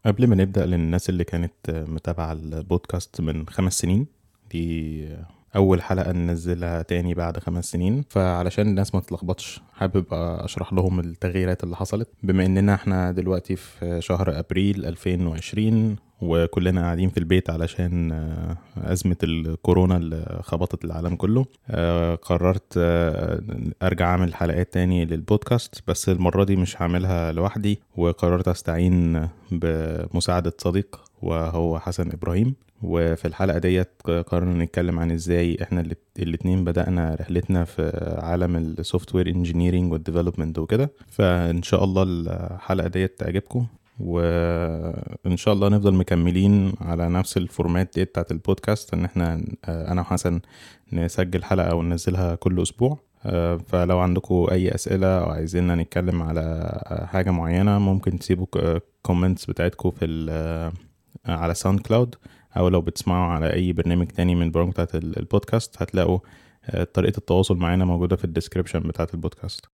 قبل ما نبدأ، للناس اللي كانت متابعة البودكاست من 5 سنين، دي أول حلقة ننزلها تاني بعد 5 سنين. فعلشان الناس ما تتلخبطش، حابب أشرح لهم التغييرات اللي حصلت. بما إننا احنا دلوقتي في شهر أبريل 2020 وكلنا قاعدين في البيت علشان أزمة الكورونا اللي خبطت العالم كله، قررت أرجع أعمل حلقات تاني للبودكاست، بس المرة دي مش هعملها لوحدي، وقررت أستعين بمساعدة صديق وهو حسن إبراهيم. وفي الحلقة ديت قررنا نتكلم عن ازاي احنا الاتنين بدأنا رحلتنا في عالم السوفت وير انجينيرينج والديفلوبمنت وكده. فان شاء الله الحلقة ديت تعجبكم، وان شاء الله نفضل مكملين على نفس الفورمات ديت بتاعت البودكاست، ان احنا انا وحسن نسجل حلقة وننزلها كل اسبوع. فلو عندكم اي اسئلة او عايزيننا نتكلم على حاجة معينة، ممكن تسيبوا كومنتس بتاعتكم في على ساوند كلاود، او لو بتسمعوا على اي برنامج تاني من برامج بتاعت البودكاست، هتلاقوا طريقة التواصل معنا موجودة في الديسكريبشن بتاعت البودكاست.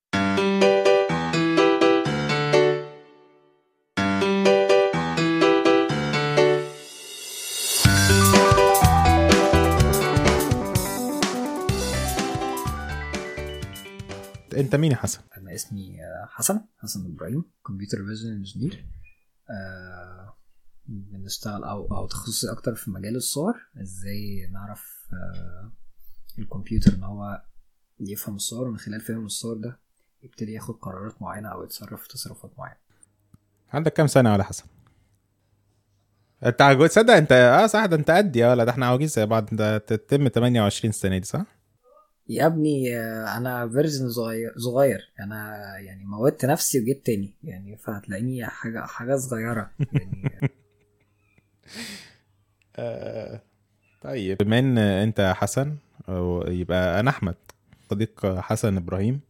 انت مين يا حسن؟ انا اسمي حسن ابراهيم، كمبيوتر فيجن انجينير. بنشتغل او تخصصي اكتر في مجال الصور، ازاي نعرف الكمبيوتر ان هو يفهم الصور، ومن خلال فهم الصور ده يبتدي ياخد قرارات معينة او يتصرف تصرفات معينة. عندك كام سنة على حسن؟ انت عجوز؟ صدق انت صح، ده انت قدي ولا ده احنا عواجيز زي بعض. انت تتم 28 سنة دي صح؟ يا ابني انا فيرجن صغير انا، يعني موتت نفسي وجيت تاني، يعني فهتلاقيني حاجة صغيرة يعني. طيب، بما ان انت حسن، يبقى انا احمد، صديق حسن ابراهيم،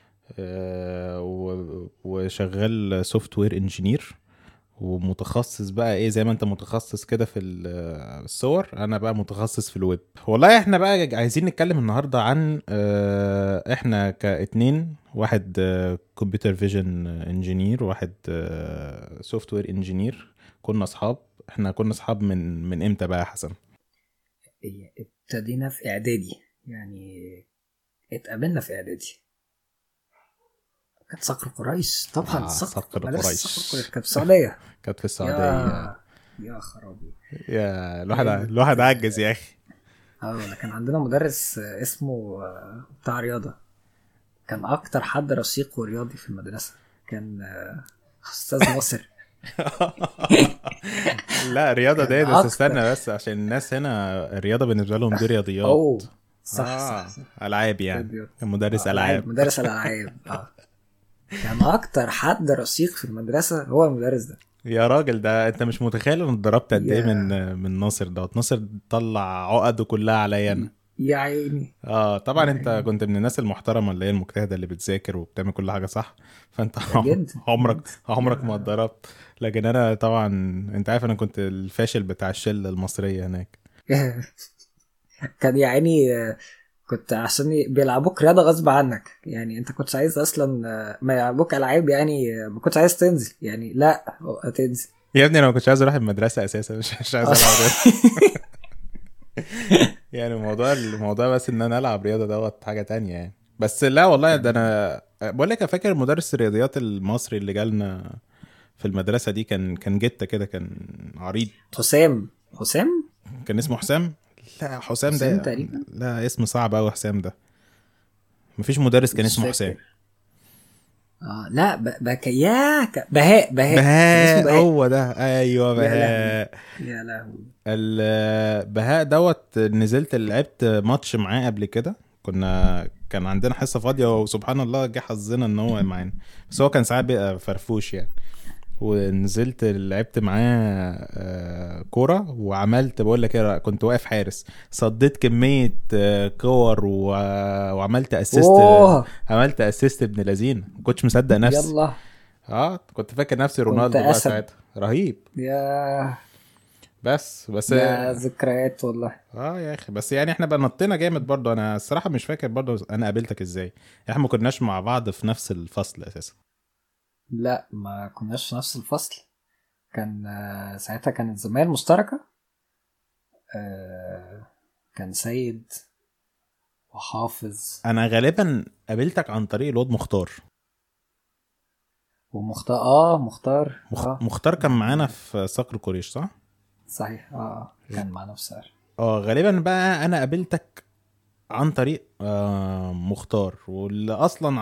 وشغال سوفت وير انجينير، ومتخصص بقى ايه زي ما انت متخصص كده في الصور، انا بقى متخصص في الويب. والله احنا بقى عايزين نتكلم النهاردة عن احنا كاتنين، واحد كمبيوتر فيجن انجينير، واحد سوفت وير انجينير. كنا اصحاب. احنا كنا اصحاب من امتى بقى يا حسن؟ ابتدينا في اعدادي، يعني اتقابلنا في اعدادي. كانت صقر قريش طبعا. صقر قريش كانت في السعودية. كانت في السعودية. يا خرابي، يا أيام الواحد عجز يا اخي. ده كان عندنا مدرس اسمه بتاع رياضة، كان اكتر حد رشيق ورياضي في المدرسة، كان استاذ ناصر. لا، رياضة كان دي بس اكتر. استنى، بس عشان الناس هنا الرياضة بالنسبة لهم دي رياضيات. اوه صح. ألعاب يعني. مدرس ألعاب. مدرس الالعاب. كان اكتر حد رشيق في المدرسة هو المدرس ده. يا راجل، ده انت مش متخيل انا اتضربت قد ايه يا من ناصر دوت. ناصر طلع عقده كلها عليا انا. يا عيني. طبعا يا انت عيني كنت من الناس المحترمه اللي هي المجتهده اللي بتذاكر وبتعمل كل حاجه صح، فانت جد عمرك جد. عمرك ما اتضربت. لكن انا طبعا، انت عارف انا كنت الفاشل بتاع الشله المصريه هناك. كان يعني كنت عشان بيلعبوك رياضة غصب عنك، يعني انت كنتش عايز اصلا ما يلعبوك العاب، يعني ما كنتش عايز تنزل، يعني لا هتنزل. يا ابني انا ما كنتش عايز اروح المدرسه اساسا، مش عايز العب رياضه. يعني الموضوع بس ان انا العب رياضه دوت حاجه تانية يعني. بس لا والله، ده انا بقول لك، فاكر مدرس الرياضيات المصري اللي جالنا في المدرسه دي، كان جته كده، كان عريض. حسام. كان اسمه حسام. لا حسام حسام ده، تقريبا. لا اسم صعب قوي حسام ده. مفيش مدرس كان مش اسمه حسام. فاكر. لا بهاء كان اسمه بهاء، بهاء. هو ده، ايوه يا لهوي بهاء. يا لهوي. بهاء دوت، نزلت لعبت ماتش معاه قبل كده. كان عندنا حصة فاضية، وسبحان الله جه حظنا ان هو معانا، بس هو كان ساعات بيبقى فرفوش يعني. ونزلت لعبت معاه كورة، وعملت بقول لك ايه، كنت واقف حارس، صديت كمية كور وعملت اسيست. اوه عملت اسيست ابن لذين، ما كنتش مصدق نفسي. يلا. كنت فاكر نفسي كنت رونالدو بقى اسد. ساعتها، رهيب. يا بس يا ذكريات والله. يا اخي، بس يعني احنا بقى نطينا جامد برضو. انا الصراحة مش فاكر برضو انا قابلتك ازاي. احنا ما كناش مع بعض في نفس الفصل اساسا. لا ما كناش في نفس الفصل. كان ساعتها كانت زمايل مشتركة. كان سيد وحافظ انا غالبا قابلتك عن طريق الواد مختار. ومختار مختار مختار كان معانا في صقر قريش صح؟ صحيح. كان معانا في سهر. غالبا بقى انا قابلتك عن طريق مختار، واللي اصلا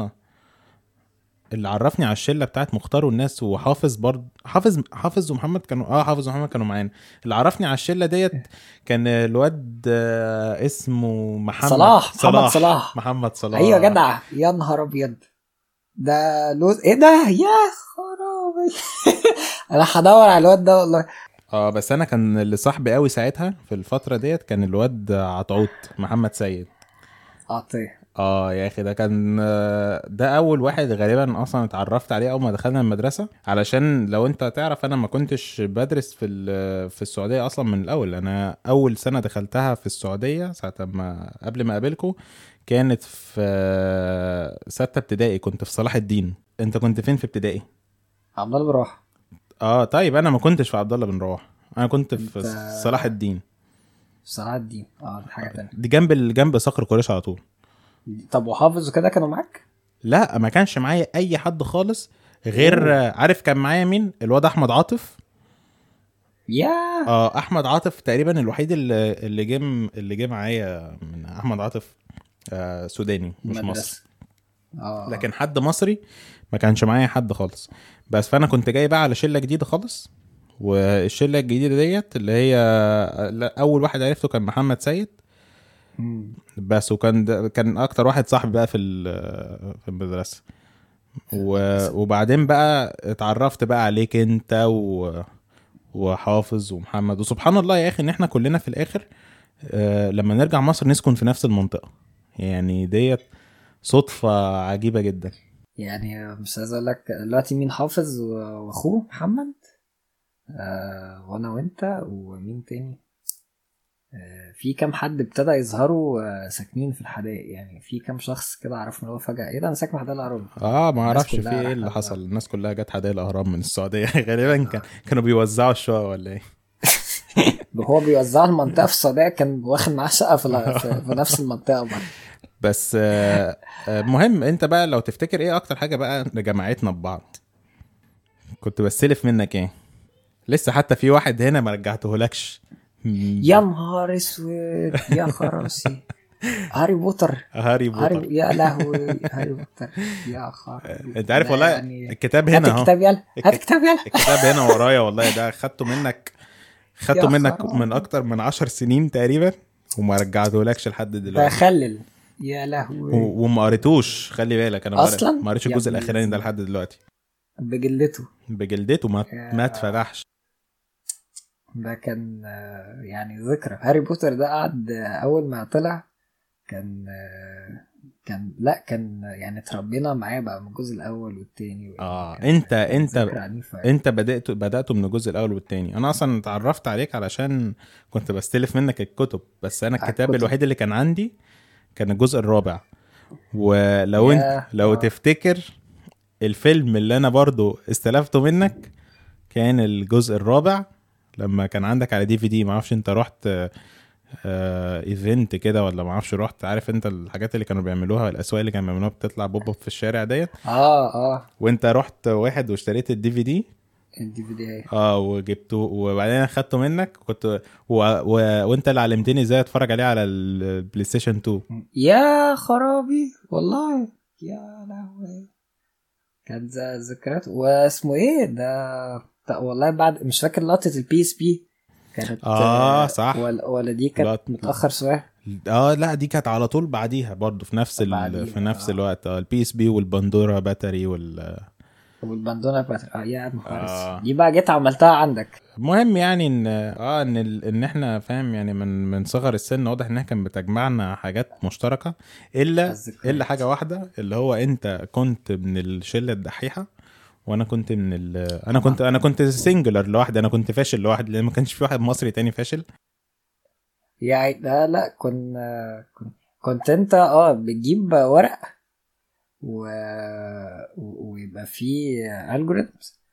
اللي عرفني على الشله بتاعت مختار والناس، وحافظ برضه حافظ ومحمد كانوا حافظ ومحمد كانوا معانا. اللي عرفني على الشله ديت كان الواد اسمه محمد صلاح. ايوه جدع، يا نهار ابيض، ده لوز ايه ده يا خرابي. انا هدور على الواد ده والله. بس انا كان اللي صاحبي قوي ساعتها في الفتره ديت كان الواد عطعوط محمد سيد. عطيه. يا اخي ده كان ده اول واحد غالبا اصلا اتعرفت عليه اول ما دخلنا المدرسه. علشان لو انت تعرف انا ما كنتش بدرس في السعوديه اصلا من الاول. انا اول سنه دخلتها في السعوديه ساعه ما قبل ما اقابلكم كانت في 6 ابتدائي. كنت في صلاح الدين. انت كنت فين في ابتدائي؟ عبد الله بروح. طيب انا ما كنتش في عبد الله بن رواح، انا كنت في صلاح الدين. صلاح الدين دي حاجه تانية، دي جنب صقر قريش على طول. طب وحافظ وكده كانوا معاك؟ لا ما كانش معايا اي حد خالص غير عارف كان معايا مين؟ الواد احمد عاطف. احمد عاطف تقريبا الوحيد اللي جه معايا من احمد عاطف سوداني مش مصري. لكن حد مصري ما كانش معايا حد خالص. بس فانا كنت جاي بقى على شله جديده خالص، والشله الجديده ديت اللي هي اول واحد عرفته كان محمد سيد بس. كان اكتر واحد صاحبي بقى في المدرسه. وبعدين بقى اتعرفت بقى عليك انت وحافظ ومحمد. وسبحان الله يا اخي ان احنا كلنا في الاخر لما نرجع مصر نسكن في نفس المنطقه. يعني ديت صدفه عجيبه جدا. يعني مش عايز اقول لك دلوقتي مين حافظ واخوه محمد وانا وانت ومين تاني في كام حد ابتدى يظهروا ساكنين في الحدائق. يعني في كام شخص كده عرفنا هو فجأة ايه ده انا ساكن في حدائق الاهرام. ما اعرفش في ايه اللي حصل. الناس كلها جت حدائق الاهرام من السعوديه. غالبا كانوا بيوزعوا الشقق ولا ايه. هو بيوزع المنطقه في السعوديه، كان واخد معاه شقه في نفس المنطقه برضه. بس مهم انت بقى لو تفتكر ايه اكتر حاجه بقى جمعتنا ببعض؟ كنت بستلف منك ايه؟ لسه حتى في واحد هنا ما رجعتهولكش. يا نهار اسود يا خراسي. هاري بوتر يا لهوي هاري بوتر يا خرابي. انت عارف والله يعني الكتاب هنا اهو. هات الكتاب يلا الكتاب هنا ورايا والله. ده خدته منك من اكتر من 10 سنين تقريبا وما رجعتهولكش لحد دلوقتي. بخلل يا لهوي. وما قريتوش خلي بالك. انا اصلا ما قريتش الجزء الاخراني ده لحد دلوقتي. بجلدته ما اتفتحش. ده كان يعني ذكرى. هاري بوتر ده قعد اول ما طلع كان يعني تربينا معاه بقى من الجزء الاول والتاني. انت بدأته من الجزء الاول والتاني. انا اصلا اتعرفت عليك علشان كنت بستلف منك الكتب. بس انا الكتاب الوحيد اللي كان عندي كان الجزء الرابع. ولو لو تفتكر الفيلم اللي انا برضو استلفته منك كان الجزء الرابع لما كان عندك على DVD. ما اعرفش انت رحت ايفنت كده ولا ما اعرفش رحت. عارف انت الحاجات اللي كانوا بيعملوها الاسواق اللي كانوا بيعملوها بتطلع بوب في الشارع ديت. وانت رحت واحد واشتريت الDVD وجبته وبعدين اخدته منك. كنت وانت اللي علمتني ازاي اتفرج عليه على البلاي ستيشن 2. يا خرابي والله يا لهوي. كانت ذكريات. واسمه ايه ده والله بعد مش فاكر لقطة الPSP كانت صح ولا دي كانت متأخر شوية. لا دي كانت على طول بعديها برضو في نفس الوقت. الPSP والبندورا باتري والبندورا باتري يا مخلص. دي بقى جيت عملتها عندك. مهم يعني ان احنا فاهم يعني من صغر السن واضح ان احنا كان بتجمعنا حاجات مشتركة الا حاجة واحدة اللي هو انت كنت من الشلة الدحيحة وانا كنت من انا كنت سينجلر لوحدي. انا كنت فاشل لوحدي لان ما كانش في واحد مصري تاني فاشل. يعني لا كنت انت بتجيب ورق ويبقى فيه algorithms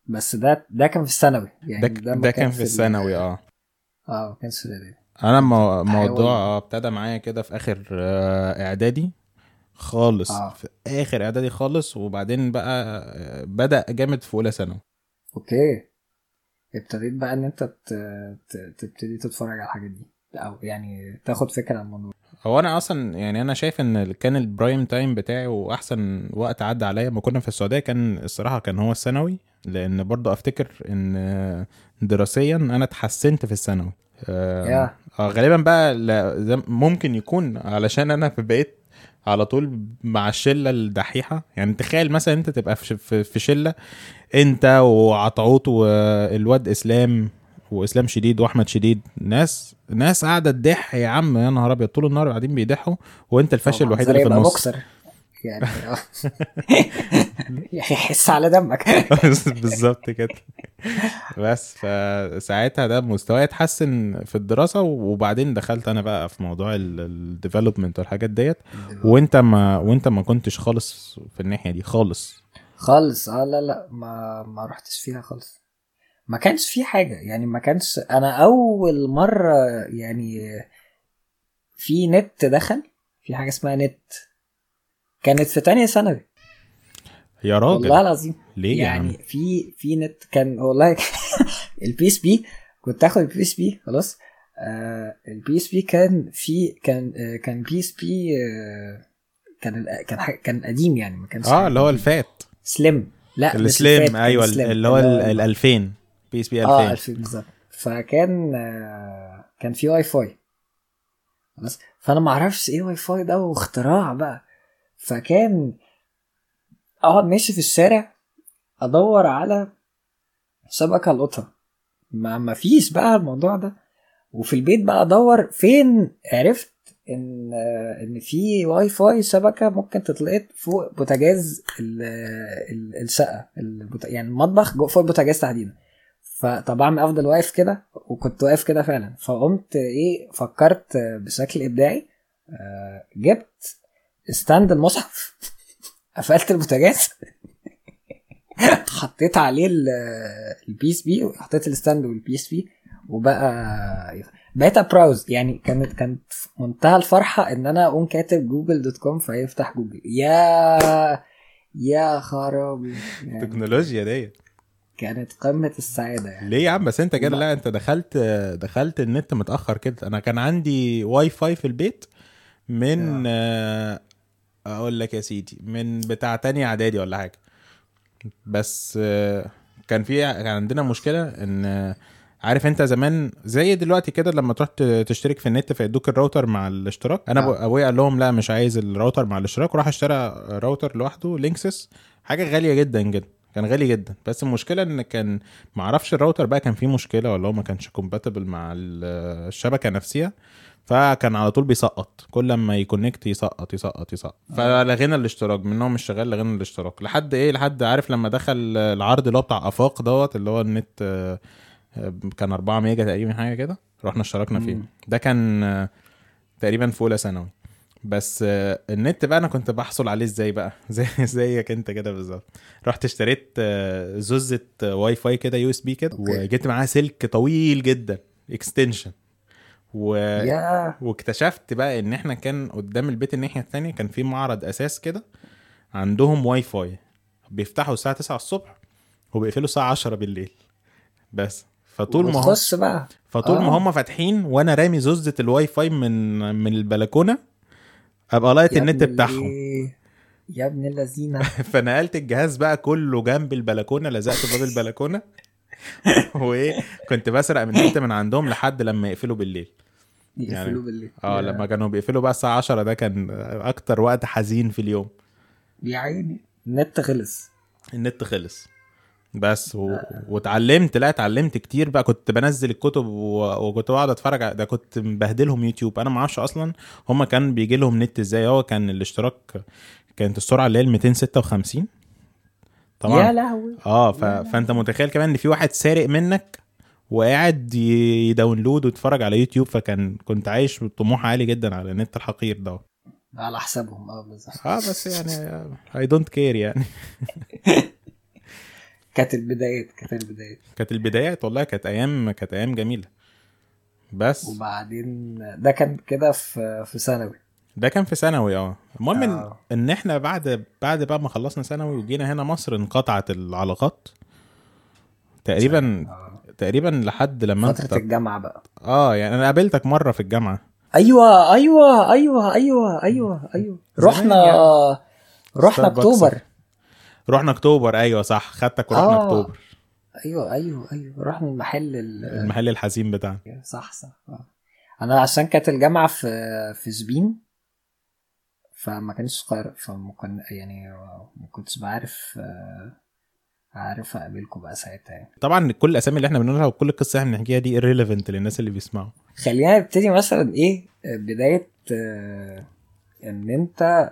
بس ده كان في الثانوي يعني، ده كان في الثانوي. ما كانش في الاعدادي. انا بحاول. موضوع ابتدى معايا كده في اخر اعدادي خالص، اه في اخر اعدادي خالص، وبعدين بقى بدأ جامد في اولى ثانوي. اوكي، ابتديت بقى ان انت تبتدي تتفرج على الحاجات دي، او يعني تاخد فكره عن الموضوع. هو انا اصلا يعني انا شايف ان كان البرايم تايم بتاعي واحسن وقت عدى عليا ما كنا في السعوديه كان الصراحه كان هو الثانوي، لان برضو افتكر ان دراسيا انا اتحسنت في الثانوي. يا غالبا بقى ممكن يكون علشان انا بقيت على طول مع الشله الدحيحه. يعني تخيل مثلا انت تبقى في شله، انت وعطعوط والواد اسلام واسلام شديد واحمد شديد، ناس قاعده تضح يا عم، يا نهار ابيض، طول النهار قاعدين بيضحوا وانت الفاشل الوحيد اللي في يبقى النص. بوكسر يعني. يحس على دمك. بالظبط كده. بس فساعتها ده مستواي اتحسن في الدراسه، وبعدين دخلت انا بقى في موضوع الديفلوبمنت والحاجات ديت. وانت ما كنتش خالص في الناحيه دي خالص. لا ما رحتش فيها خالص. ما كانش في حاجه يعني، ما كانش انا اول مره يعني في نت دخل، في حاجه اسمها نت، كانت في تانية ثانوي. يا راجل والله العظيم. ليه يا عم؟ يعني في نت كان والله. البي اس بي، كنت اخد البي اس بي خلاص. البي اس بي كان في كان بي اس بي كان قديم يعني، ما كانش اللي هو الفات سليم. لا مش السليم، الفات، ايوه اللي هو ال 2000 بي اس بي 2000. 2000 بالظبط. فكان كان في واي فاي خلاص، فانا ما اعرفش ايه واي فاي ده، واختراع بقى. فكان اقعد ماشي في الشارع ادور على شبكه القطها، ما فيش بقى الموضوع ده. وفي البيت بقى ادور فين، عرفت ان في واي فاي شبكه ممكن تتلقط فوق بوتاجاز الشقه، يعني المطبخ فوق البوتاجاز تحديدا. فطبعا افضل واقف كده، وكنت واقف كده فعلا. فقمت فكرت بشكل ابداعي، جبت ستاند المصحف، قفلت البوتاجاز، حطيت عليه البي اس بي، وحطيت الستاند والبي اس بي، بقيت براوز يعني. كانت منتهى الفرحه ان انا اقوم كاتب google.com فيفتح جوجل. يا خرابي يعني، التكنولوجيا دي كانت قمه السعاده يعني. ليه يا عم؟ بس انت كده لا، انت دخلت النت متاخر كده. انا كان عندي واي فاي في البيت من اقول لك يا سيدي من بتاع تاني اعدادي ولا حاجه. بس كان عندنا مشكله ان عارف انت زمان زي دلوقتي كده لما تروح تشترك في النت فيدوك الراوتر مع الاشتراك. انا ابويا قال لهم لا مش عايز الراوتر مع الاشتراك، وراح اشترى راوتر لوحده لينكسس، حاجه غاليه جدا جدا، كان غالي جدا. بس المشكله ان كان ما اعرفش الراوتر بقى كان فيه مشكله ولا هو ما كانش كومباتبل مع الشبكه نفسها، فكان على طول بيسقط كل لما يكونكت يسقط. فلغينا الاشتراك منهم مش شغال، لغينا الاشتراك لحد عارف لما دخل العرض اللي هو بتاع افاق دوت اللي هو النت كان 4 ميجا تقريبا حاجه كده، رحنا اشتركنا فيه. ده كان تقريبا في اولى ثانوي. بس النت بقى انا كنت بحصل عليه ازاي بقى زيك انت كده بالظبط. رحت اشتريت زوزة واي فاي كده يو اس بي كده، وجبت معاها سلك طويل جدا اكستنشن واكتشفت بقى ان احنا كان قدام البيت الناحيه الثانيه كان في معرض اساس كده عندهم واي فاي بيفتحوا الساعه 9 الصبح وبيقفلوا الساعه 10 بالليل بس. فطول ما هم فاتحين وانا رامي زوزة الواي فاي من البلكونه ابقى لايت النت بتاعهم. يا ابن اللذينه. فنقلت الجهاز بقى كله جنب البلكونه، لزقت باب البلكونه وايه كنت بسرق من النت من عندهم لحد لما يقفلوا بالليل. يقفلوا بالليل لما كانوا بيقفلوا بقى الساعه 10 ده كان اكتر وقت حزين في اليوم. يا النت خلص بس اتعلمت كتير بقى. كنت بنزل الكتب وكنت بقعد اتفرج ده كنت مبهدلهم يوتيوب. انا ما اعرفش اصلا هما كان بيجي لهم نت ازاي. هو كان الاشتراك كانت السرعه اللي هي 256 طبعا يا لهوي. فانت متخيل كمان ان في واحد سارق منك وقاعد يداونلود ويتفرج على يوتيوب. كنت عايش بطموح عالي جدا على النت الحقير ده على حسابهم. بس يعني I don't care يعني. كانت البدايات كانت البدايات والله، كانت ايام جميله. بس وبعدين ده كان كده في ثانوي. ده كان في ثانوي. المهم اه ان احنا بعد بقى ما خلصنا ثانوي وجينا هنا مصر انقطعت العلاقات تقريبا. اه تقريبا لحد لما فترة انت الجامعة بقى. يعني انا قابلتك مره في الجامعه ايوه رحنا زمان يعني. رحنا ستاربكس. اكتوبر. رحنا اكتوبر، ايوه صح، خدتك ورحنا اه اكتوبر. ايوه رحنا المحل المحل الحزين بتاعنا. صح انا عشان كانت الجامعة في سبين، فما كانش قاهرة، فممكن يعني ما كنتش بعرف عارف اقابلكم بقى ساعتها يعني. طبعا كل الاسامي اللي احنا بنقولها وكل القصه اللي احنا بنحكيها دي irrelevant للناس اللي بيسمعوا. خلينا نبتدي مثلا ايه بداية ان انت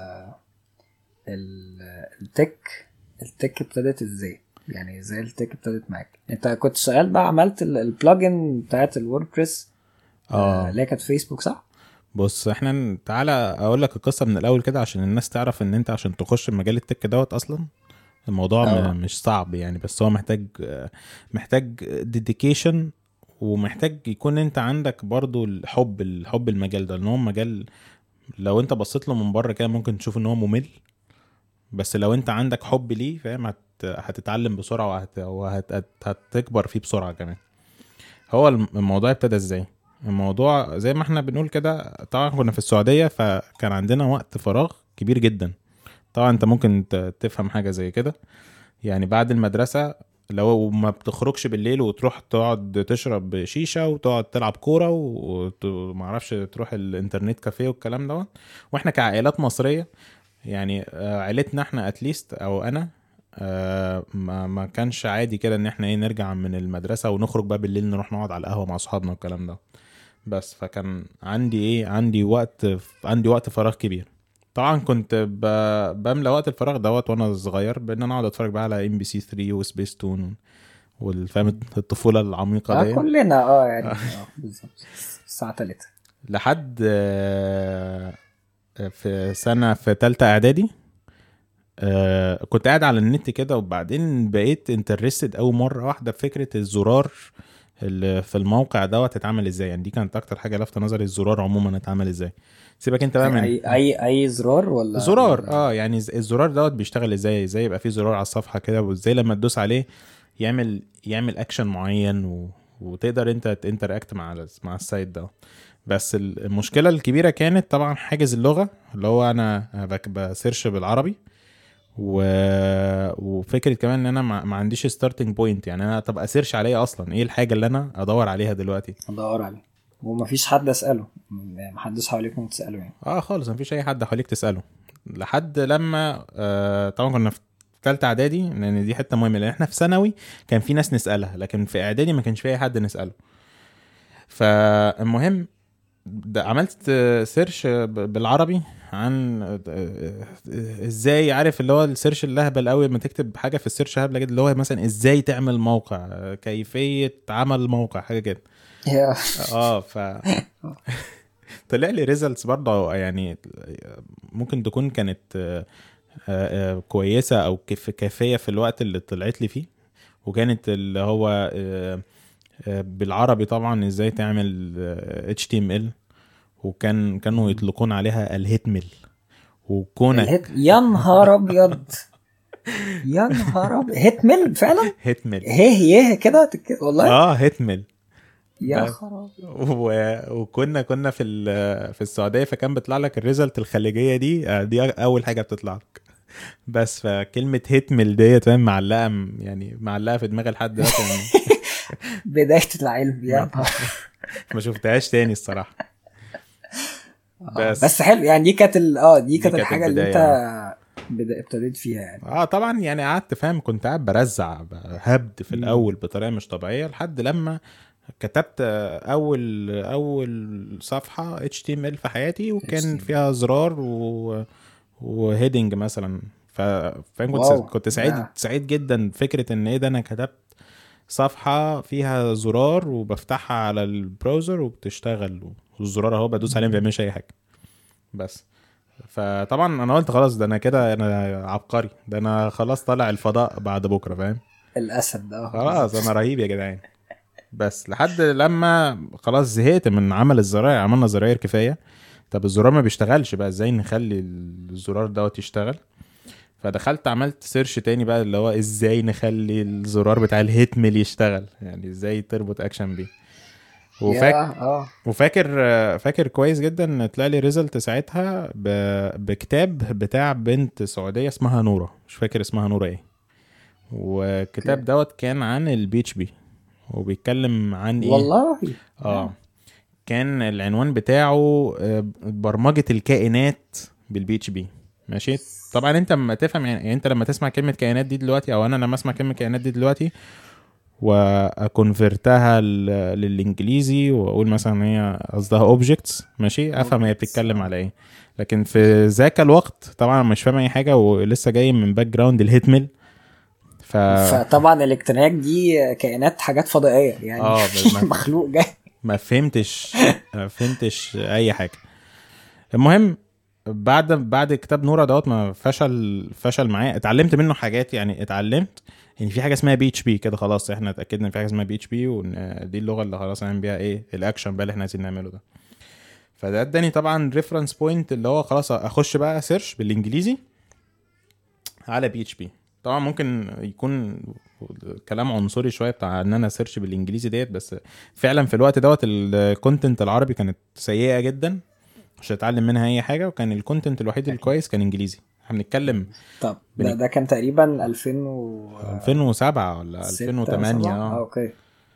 التك ابتدت ازاي، يعني ازاي التك ابتدت معاك؟ انت كنت شغال بقى، عملت البلجن بتاعت الووردبريس اللي كانت فيسبوك صح؟ بص احنا تعالى اقول لك القصه من الاول كده عشان الناس تعرف ان انت عشان تخش مجال التك دوت اصلا الموضوع مش صعب يعني، بس هو محتاج ديديكيشن، ومحتاج يكون انت عندك برضو الحب المجال ده، لان هو مجال لو انت بصيت له من بره كده ممكن تشوف ان هو ممل، بس لو انت عندك حب ليه فاهم هتتعلم بسرعه وهتكبر فيه بسرعه كمان. هو الموضوع ابتدى ازاي؟ الموضوع زي ما احنا بنقول كده، طبعا كنا في السعوديه فكان عندنا وقت فراغ كبير جدا. طبعا انت ممكن تفهم حاجه زي كده، يعني بعد المدرسه لو ما بتخرجش بالليل وتروح تقعد تشرب شيشه وتقعد تلعب كوره ومعرفش تروح الانترنت كافيه والكلام ده. واحنا كعائلات مصريه يعني عيلتنا احنا اتليست او انا ما كانش عادي كده ان احنا نرجع من المدرسه ونخرج بقى بالليل نروح نقعد على القهوه مع اصحابنا والكلام ده. بس فكان عندي وقت فراغ كبير. طبعا كنت بملى وقت الفراغ دوت وانا صغير بان انا اقعد اتفرج بقى على MBC 3 وسبيس تون والفهم الطفوله العميقه دي. كلنا يعني بالظبط الساعه 3 لحد في تالتة اعدادي كنت قاعد على النت كده، وبعدين بقيت انترستد اول مره واحده بفكره الزرار اللي في الموقع دوت اتعمل ازاي. يعني دي كانت اكتر حاجه لفت نظري، الزرار عموما اتعمل ازاي. سيبك انت بقى من اي زرار ولا زرار يعني الزرار دوت بيشتغل ازاي يبقى فيه زرار على الصفحه كده، وازاي لما تدوس عليه يعمل اكشن معين وتقدر انت تنتراكت مع السايت ده. بس المشكله الكبيره كانت طبعا حاجز اللغه، اللي هو انا بسيرش بالعربي وفكره كمان ان انا ما عنديش ستارتنج بوينت. يعني انا طب اسيرش عليها اصلا ايه الحاجه اللي انا ادور عليها دلوقتي؟ ومفيش حد اساله، محدش حواليكم تساله يعني. خالص مفيش اي حد حواليك تساله. لحد لما طبعا كنا في ثالثه اعدادي، لان دي حته مهمه، لان احنا في ثانوي كان في ناس نسالها لكن في اعدادي ما كانش في اي حد نساله. فالمهم عملت سيرش بالعربي عن ازاي، عارف اللي هو السيرش اللهبل قوي لما تكتب حاجه في السيرش هبله جدا، اللي هو مثلا ازاي تعمل موقع، كيفيه عمل موقع، حاجه كده. طلع لي ريزلتس برضه يعني ممكن تكون كانت كويسه او كافيه في الوقت اللي طلعت لي فيه، وكانت اللي هو بالعربي طبعا ازاي تعمل HTML، كانوا يطلقون عليها الهيتمل. وكونك يا نهار ابيض هيتمل فعلا، هيتمل هي كده والله هيتمل يا خراب. وكنا في السعوديه، فكان بيطلع لك الريزلت الخليجيه دي اول حاجه بتطلع لك. بس فكلمه هيتمل ديت فاهم معلقه في دماغي لحد دلوقتي بدايه العلم يا ما شفتهاش تاني الصراحه. بس حلو يعني دي كانت الحاجه اللي انت ابتديت فيها يعني. طبعا يعني قعدت فاهم، كنت قاعد برزع هبد في الاول بطريقه مش طبيعيه لحد لما كتبت اول صفحه HTML في حياتي، وكان فيها زرار وهيدنج مثلا. كنت سعيد جدا فكره ان ده انا كتبت صفحه فيها زرار وبفتحها على البراوزر وبتشتغل، والزرار اهو بدوس عليه ما بيعملش اي حاجه. بس فطبعا انا قلت خلاص ده انا كده انا عبقري، ده انا خلاص طالع الفضاء بعد بكره فاهم. الاسد ده خلاص انا رهيب يا جدعان. بس لحد لما خلاص زهقت من عمل الزراير، عملنا زراير كفايه. طب الزرار ما بيشتغلش بقى، ازاي نخلي الزرار دوت يشتغل؟ فدخلت عملت سيرش تاني بقى اللي هو ازاي نخلي الزرار بتاع الهيتميل يشتغل، يعني ازاي تربط اكشن بيه. وفاكر فاكر كويس جدا ان طلع لي ريزلت ساعتها بكتاب بتاع بنت سعوديه اسمها نوره، مش فاكر اسمها نوره ايه. والكتاب دوت كان عن البي اتش بي، وبيتكلم عن ايه والله. كان العنوان بتاعه برمجه الكائنات بالبي اتش بي. ماشي. طبعا انت لما تفهم يعني انت لما تسمع كلمه كائنات دي دلوقتي، او انا لما اسمع كلمه كائنات دي دلوقتي واكونفرتها للانجليزي واقول مثلا هي قصدها اوبجكتس، ماشي، افهم هي بتتكلم على ايه. لكن في ذاك الوقت طبعا مش فاهم اي حاجه، ولسه جاي من باك جراوند الهيتميل. فطبعا الالكترونيات دي كائنات، حاجات فضائيه يعني. مخلوق جاي. ما فهمتش اي حاجه. المهم بعد كتاب نورا دوت ما فشل معايا، اتعلمت منه حاجات. يعني اتعلمت ان في حاجه اسمها بي اتش بي كده، خلاص احنا اتاكدنا ان في حاجه اسمها بي اتش بي، وان دي اللغه اللي خلاص هنعمل بيها ايه الاكشن بقى اللي احنا عايزين نعمله ده. فده اداني طبعا ريفرنس بوينت اللي هو خلاص اخش بقى سيرش بالانجليزي على بي اتش بي. طبعا ممكن يكون كلام عنصري شويه بتاع ان انا سيرش بالانجليزي ديت، بس فعلا في الوقت دوت الكونتنت العربي كانت سيئه جدا مش هتعلم منها اي حاجه، وكان الكونتنت الوحيد الكويس كان انجليزي. احنا بنتكلم طب ده كان تقريبا 2007 ولا 2008. اوكي.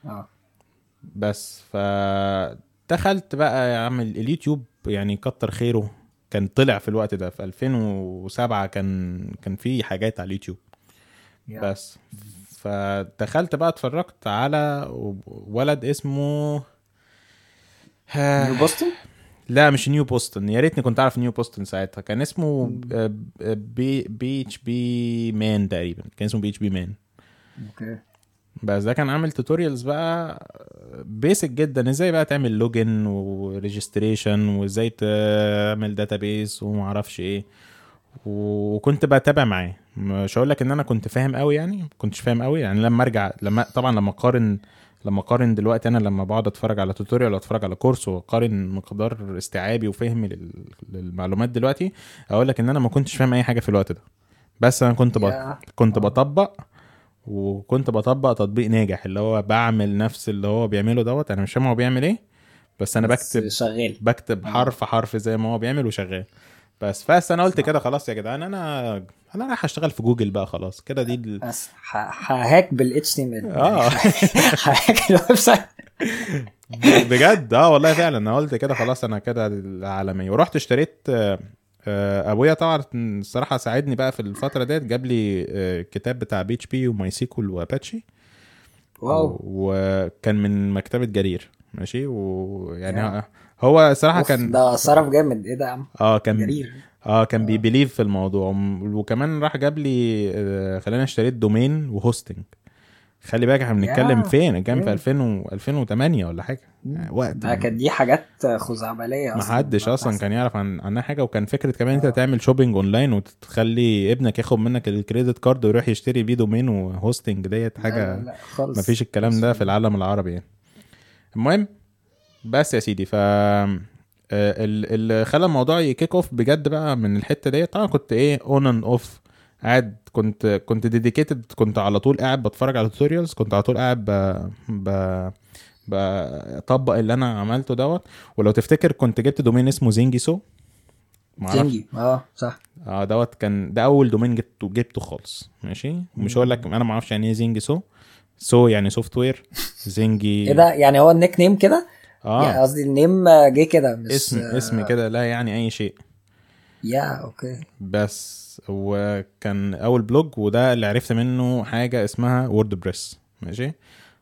بس فدخلت بقى اعمل اليوتيوب، يعني كتر خيره كان طلع في الوقت ده في 2007 كان في حاجات على اليوتيوب. بس فدخلت بقى اتفرجت على ولد اسمه نيو بوستن. لا مش نيو بوستن، يا ريتني كنت عارف نيو بوستن ساعتها. كان اسمه بي اتش بي مان تقريبا، كان اسمه بي اتش بي مان. اوكي. بس ده كان عامل توتوريالز بقى بيسك جدا، ازاي بقى تعمل لوجن وريجستريشن وازاي تعمل داتابيس وما اعرفش ايه. وكنت بتابع معاه، مش هقول لك ان انا كنت فاهم قوي، يعني كنتش فاهم قوي. يعني لما ارجع لما اقارن دلوقتي، انا لما بقعد اتفرج على توتوريال واتفرج على كورس واقارن مقدار استيعابي وفهمي للمعلومات دلوقتي، اقول لك ان انا ما كنتش فاهم اي حاجه في الوقت ده. بس انا كنت بطبق، وكنت بطبق تطبيق ناجح اللي هو بعمل نفس اللي هو بيعمله دوت. انا مش فاهم هو بيعمل ايه، بس انا بكتب حرف زي ما هو بيعمل وشغال. بس انا قلت كده خلاص يا جدعان، انا رايح اشتغل في جوجل بقى خلاص كده. دي ههاك بالاتش تي ام ال، ههاك الويب سايت بجد. والله فعلا انا قلت كده خلاص انا كده العالميه. ورحت اشتريت ابويا طبعا الصراحه ساعدني بقى في الفتره ديت، جاب لي كتاب بتاع بي اتش بي وماي سيكول واباتشي. وكان من مكتبه جرير، ماشي. ويعني هو صراحه كان ده صرف جامد. ايه ده يا عم؟ كان جرير. كان بيبليف في الموضوع. وكمان راح جاب لي خلاني اشتريت دومين وهوستنج. خلي بالك احنا بنتكلم فين، كان في 2008 ولا حاجه. وقت ده كانت دي حاجات خزعبليه اصلا، ما حدش اصلا كان يعرف عنها حاجه. وكان فكره كمان انت تعمل شوبينج اونلاين وتخلي ابنك ياخد منك الكريدت كارد ويروح يشتري بيه دومين وهوستنج، ديت حاجه ما فيش الكلام ده في العالم العربي يعني. المهم بس يا سيدي، ف اللي خلى الموضوع يكيك اوف بجد بقى من الحته ديت، طبعا كنت اون اند اوف قاعد، كنت ديديكيتد، كنت على طول قاعد بتفرج على توتوريالز، كنت على طول قاعد بطبق اللي انا عملته دوت. ولو تفتكر كنت جبت دومين اسمه زينجيسو. زينجي صح. دوت كان ده اول دومين جبته خالص، ماشي. مش هقول لك انا ما اعرفش يعني ايه زينجيسو. يعني سوفت وير زينجي. ايه ده يعني هو النيك نيم كده؟ يعني قصدي النيم جه كده مش اسم كده، لا يعني اي شيء. اوكي. بس وكان اول بلوج، وده اللي عرفت منه حاجه اسمها ووردبريس، ماشي.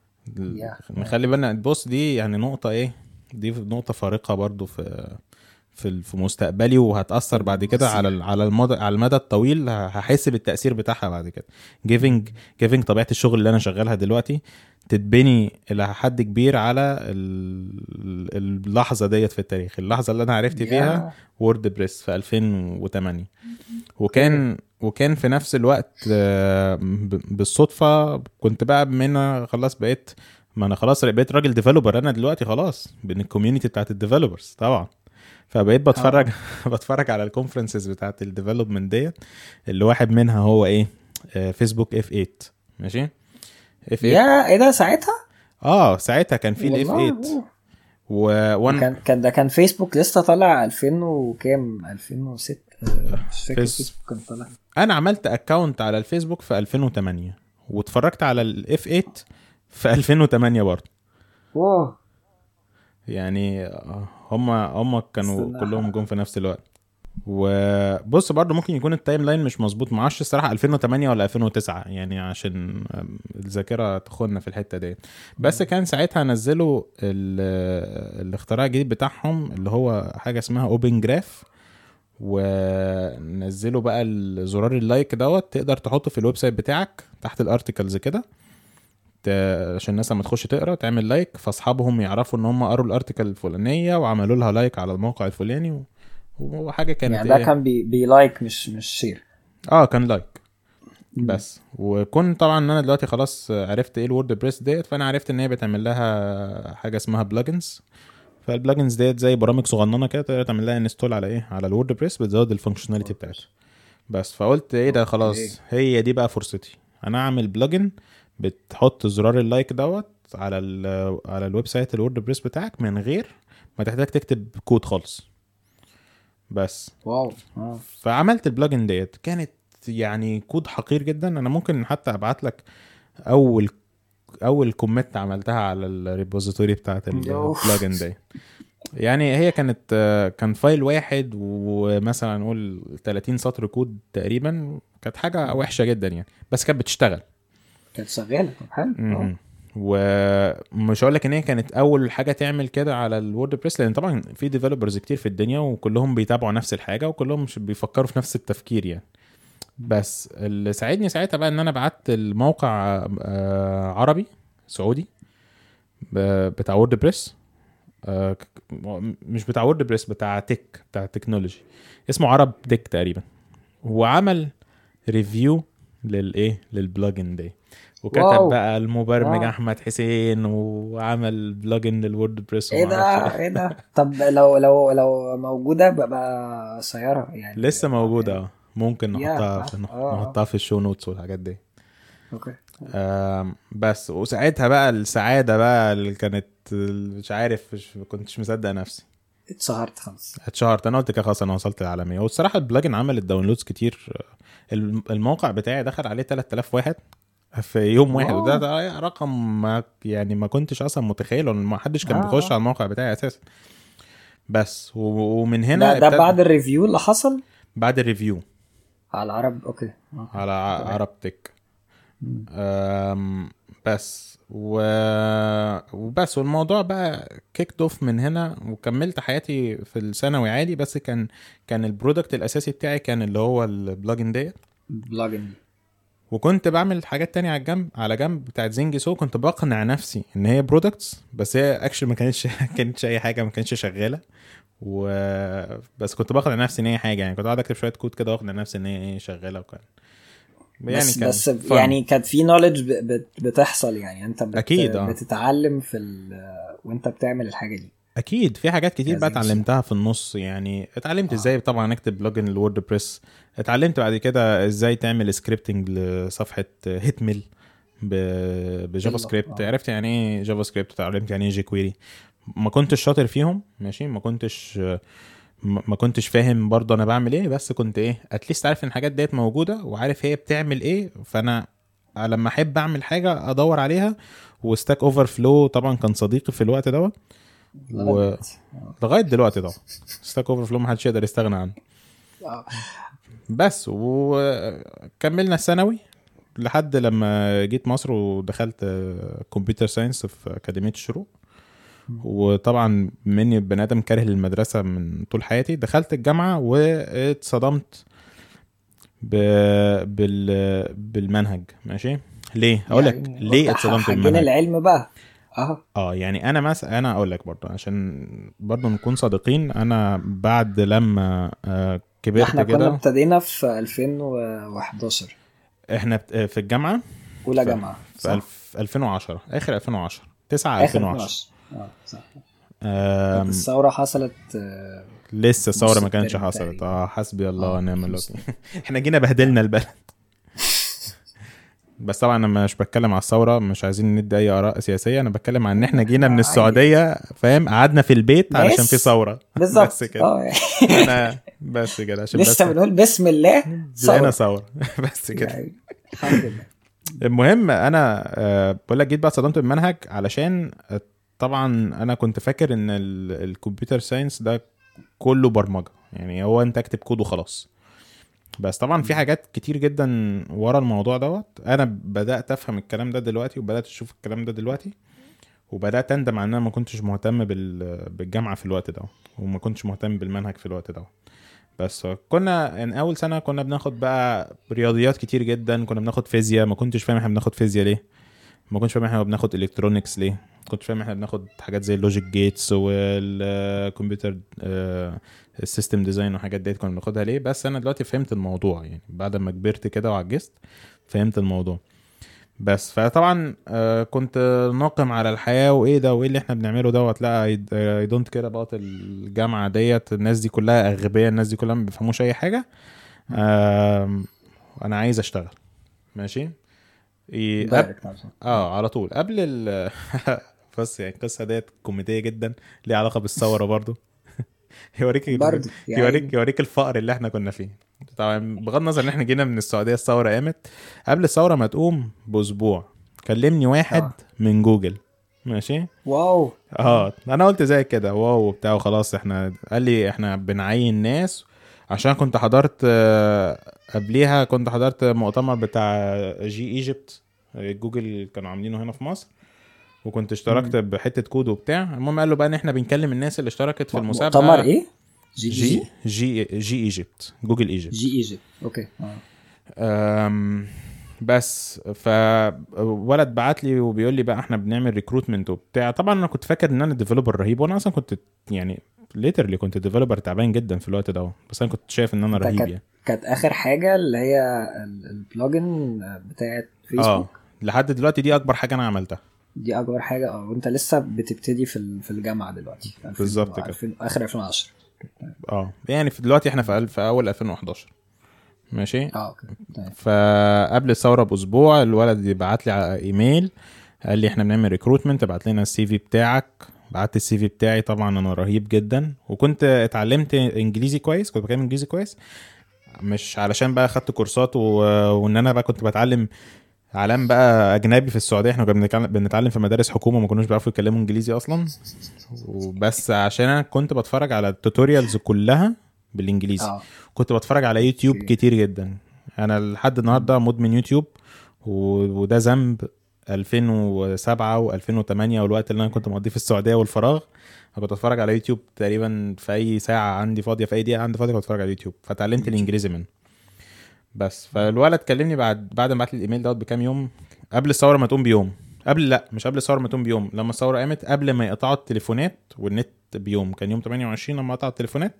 نخلي بالنا، بص دي يعني نقطه دي نقطه فارقه برضو في في مستقبلي، وهتأثر بعد كده على المدى الطويل. هحس بالتأثير بتاعها بعد كده. جيفنج طبيعة الشغل اللي انا شغالها دلوقتي تتبني الى حد كبير على اللحظة ديت في التاريخ، اللحظة اللي انا عرفت فيها ووردبريس في 2008. وكان في نفس الوقت بالصدفة كنت بقى بمنا خلاص ما انا خلاص بقيت راجل ديفلوبر انا دلوقتي خلاص بين الكوميونتي بتاعت الديفلوبرز طبعا. فبقيت بتفرج على الكونفرنسز بتاعت الديفلوبمنت ديت، اللي واحد منها هو ايه فيسبوك F8. ماشي F8 يا ايه ده ساعتها كان في ال F8 كان فيسبوك لسه طالع 2000 وكام 2006 مش فاكر فيسبوك كان طالع. انا عملت اكاونت على الفيسبوك في 2008 واتفرجت على ال F8 في 2008 برضه. واو يعني هم كانوا كلهم جم في نفس الوقت. وبص برضو ممكن يكون التايم لاين مش مظبوط، معاش الصراحه 2008 ولا 2009 يعني عشان الذاكره تخوننا في الحته دي. بس كان ساعتها نزلوا الاختراع الجديد بتاعهم اللي هو حاجه اسمها اوبن جراف، ونزلوا بقى الزرار اللايك دوت تقدر تحطه في الويب سايت بتاعك تحت الارتكلز كده عشان الناس لما تخش تقرا تعمل لايك، فاصحابهم يعرفوا ان هم قروا الارتكل الفلانيه وعملوا لها لايك على الموقع الفلاني. وحاجه كانت يعني ده كان بي لايك مش شير. كان لايك بس. وكنت طبعا انا دلوقتي خلاص عرفت ايه الووردبريس ديت، فانا عرفت ان هي بتعمل لها حاجه اسمها بلجنز. فالبلجنز ديت زي برامج صغننه كده تقدر تعمل لها انستول على الووردبريس، بتزود الفانكشناليتي بتاعتها بس. فقلت ايه ده خلاص هي دي بقى فرصتي، انا اعمل بلجن بتحط زرار اللايك دوت على الويب سايت الووردبريس بتاعك من غير ما تحتاج تكتب كود خالص بس. واو. فعملت البلجن ديت، كانت يعني كود حقير جدا. انا ممكن حتى ابعت لك اول كومنت عملتها على الريبوزيتوري بتاعت البلجن دي. يعني هي كان فايل واحد ومثلا نقول 30 سطر كود تقريبا، كانت حاجه وحشه جدا يعني، بس كانت بتشتغل، كانت شغاله حلو. ومش هقول لك ان هي كانت اول حاجه تعمل كده على الووردبريس، لان طبعا في ديفلوبرز كتير في الدنيا وكلهم بيتابعوا نفس الحاجه وكلهم مش بيفكروا في نفس التفكير يعني. بس اللي ساعدني ساعتها بقى ان انا بعت الموقع عربي سعودي بتاع ووردبريس، مش بتاع ووردبريس، بتاع تكنولوجي، اسمه عرب تك تقريبا. هو عمل ريفيو للبلجن دي، وكتب بقى المبرمج احمد حسين وعمل بلجن للووردبريس. ايه ده طب لو موجوده بقى سياره يعني لسه موجوده ممكن نحطها في الشو نوتس والحاجات دي. اوكي. بس وساعتها بقى السعاده بقى اللي كانت مش عارف، كنتش مصدق نفسي. اتشهرت انا قلت كده خلاص انا وصلت للعالميه. والصراحه البلجن عملت داونلودز كتير، الموقع بتاعي دخل عليه 3000 واحد في يوم واحد، وده رقم ما كنتش اصلا متخيله، ما حدش كان بيخش على الموقع بتاعي اساسا. بس ومن هنا ده بعد الريفيو اللي حصل، بعد الريفيو على عرب. اوكي. على عرب تك. بس وبس. والموضوع بقى كيكت اوف من هنا، وكملت حياتي في الثانوي عادي. بس كان البرودكت الاساسي بتاعي كان اللي هو البلجن ديت. وكنت بعمل حاجات تانية على جنب بتاعت زنجي سو. كنت بقنع نفسي ان هي برودكتس، بس هي اكشن ما كانتش اي حاجه، ما كانتش شغاله. بس كنت بقنع نفسي ان هي حاجه يعني. كنت قاعد اكتب شويه كود كده واقنع نفسي ان هي شغاله. وكان يعني بس يعني كانت في نوليدج بتحصل يعني. انت اكيد بتتعلم وانت بتعمل الحاجه دي. اكيد في حاجات كتير بقى اتعلمتها في النص يعني. اتعلمت ازاي طبعا اكتب بلجن الووردبريس. اتعلمت بعد كده ازاي تعمل سكريبتنج لصفحه هيتميل بجافا سكريبت. عرفت يعني ايه جافا سكريبت، اتعلمت يعني ايه جي كويري. ما كنتش شاطر فيهم ماشي، ما كنتش فاهم برضه انا بعمل ايه، بس كنت اتليست عارف ان الحاجات ديت موجوده وعارف هي بتعمل ايه. فانا لما احب اعمل حاجه ادور عليها. وستاك اوفر فلو طبعا كان صديقي في الوقت دوت لغايه دلوقتي طبعا. ستاك اوفر فلو ما حدش يقدر يستغنى عنه. بس وكملنا الثانوي لحد لما جيت مصر ودخلت كمبيوتر ساينس في اكاديميه الشروق. وطبعا مني بني ادم كاره للمدرسه من طول حياتي، دخلت الجامعه واتصدمت بالمنهج. ماشي، ليه اقول لك يعني ليه اتصدمت حاجين بالمنهج؟ العلم بقى. يعني انا مثلا انا اقول لك برضه عشان برضه نكون صادقين. انا بعد لما كبرت احنا كنا كده، ابتدينا في 2011 احنا في الجامعه اولى جامعة في صح؟ 2010 اخر 2010 9 اخر 2010. 2010 صح. كانت آم، الثورة حصلت لسه في الثوره نص ما كانتش الترم حصلت. تقريبا. حسبي الله ونعم في نص الوكيل. احنا جينا بهدلنا البلد. بس طبعا انا مش بتكلم على الثوره، مش عايزين ندي اي اراء سياسيه. انا بتكلم عن ان احنا جينا من عادي. السعوديه، فاهم؟ قعدنا في البيت علشان في بس ثوره. بالظبط بس كده. يعني انا بس كده عشان لسه بس بنقول بسم الله لقينا ثورة ثوره. بس كده. يعني الحمد لله. المهم انا بقول لك جيت بقى صدمت بالمنهج علشان طبعا انا كنت فاكر ان الكمبيوتر ساينس ده كله برمجه، يعني هو انت اكتب كود وخلاص. بس طبعا في حاجات كتير جدا ورا الموضوع دوت. انا بدات افهم الكلام ده دلوقتي، وبدات اشوف الكلام ده دلوقتي، وبدات اندم على ان انا ما كنتش مهتم بالجامعه في الوقت ده، وما كنتش مهتم بالمنهج في الوقت ده. بس كنا ان اول سنه كنا بناخد بقى رياضيات كتير جدا، كنا بناخد فيزياء. ما كنتش فاهم احنا بناخد فيزياء ليه، ما كنتش فاهم احنا بناخد الكترونكس ليه، ما كنتش فاهم احنا بناخد حاجات زي اللوجيك جيتس والكمبيوتر السيستم ديزاين وحاجات ديت كنا بناخدها ليه. بس انا دلوقتي فهمت الموضوع، يعني بعد ما كبرت كده وعجزت فهمت الموضوع. بس فطبعا كنت ناقم على الحياة، وايه ده وايه اللي احنا بنعمله دوت. لا اي دونت كير اباوت الجامعة ديت. الناس دي كلها اغبياء، الناس دي كلها ما بيفهموش اي حاجة. انا عايز اشتغل. ماشي. دايركت على طول. على طول قبل بس يعني القصة ديت كوميدية جدا، ليها علاقة بالثورة برضو. برضه يعني يوريك الفقر اللي احنا كنا فيه. طبعا بغض النظر ان احنا جينا من السعوديه، الثوره قامت قبل الثوره ما تقوم باسبوع. كلمني واحد من جوجل. ماشي. واو. انا قلت زي كده واو بتاعه خلاص. احنا قال لي احنا بنعين ناس، عشان كنت حضرت قبليها كنت حضرت مؤتمر بتاع جي ايجيبت، جوجل كانوا عاملينه هنا في مصر، وكنت اشتركت بحته كود وبتاع. المهم قال له بقى ان احنا بنكلم الناس اللي اشتركت في المسابقه. مؤتمر ايه؟ جي ايجيبت، جوجل ايجيبت. جي ايجيبت اوكي. بس فولد بعت لي وبيقول لي بقى احنا بنعمل ريكروتمنت وبتاع. طبعا انا كنت فاكر ان انا ديفلوبر رهيب، وانا اصلا كنت يعني ليترلي كنت ديفلوبر تعبان جدا في الوقت ده، بس انا كنت شايف ان انا رهيب. يعني كانت اخر حاجه اللي هي البلوجن بتاعت فيسبوك. لحد دلوقتي دي اكبر حاجه انا عملتها. دي اكبر حاجه. وانت لسه بتبتدي في الجامعه دلوقتي بالظبط كده. اخر 2010. يعني في دلوقتي احنا في اول 2011. ماشي. اوكي. فقبل الثوره باسبوع الولد يبعت لي على ايميل، قال لي احنا بنعمل ريكروتمنت، ابعت لنا السي في بتاعك. بعت السي في بتاعي. طبعا انا رهيب جدا، وكنت اتعلمت انجليزي كويس، كنت بتكلم انجليزي كويس، مش علشان بقى خدت كورسات وان انا بقى كنت بتعلم علام بقى اجنبي في السعوديه. احنا كنا بنتعلم في مدارس حكومه، ما كناش بيعرفوا يتكلموا انجليزي اصلا، وبس عشان انا كنت بتفرج على التوتوريالز كلها بالانجليزي. كنت بتفرج على يوتيوب كتير جدا. انا لحد النهارده مدمن يوتيوب، وده ذنب 2007 و2008 والوقت اللي انا كنت مقضيه في السعوديه والفراغ. انا كنت اتفرج على يوتيوب تقريبا في اي ساعه عندي فاضيه، في اي دقيقه عندي فاضيه كنت اتفرج على يوتيوب، فتعلمت الانجليزي منه. بس فالولد كلمني بعد ما بعت لي الايميل دوت بكام يوم، قبل الثوره ما تقوم بيوم. مش قبل الثوره ما تقوم بيوم، لما الثوره قامت قبل ما يقطعوا التليفونات والنت بيوم. كان يوم 28 لما قطعوا التليفونات.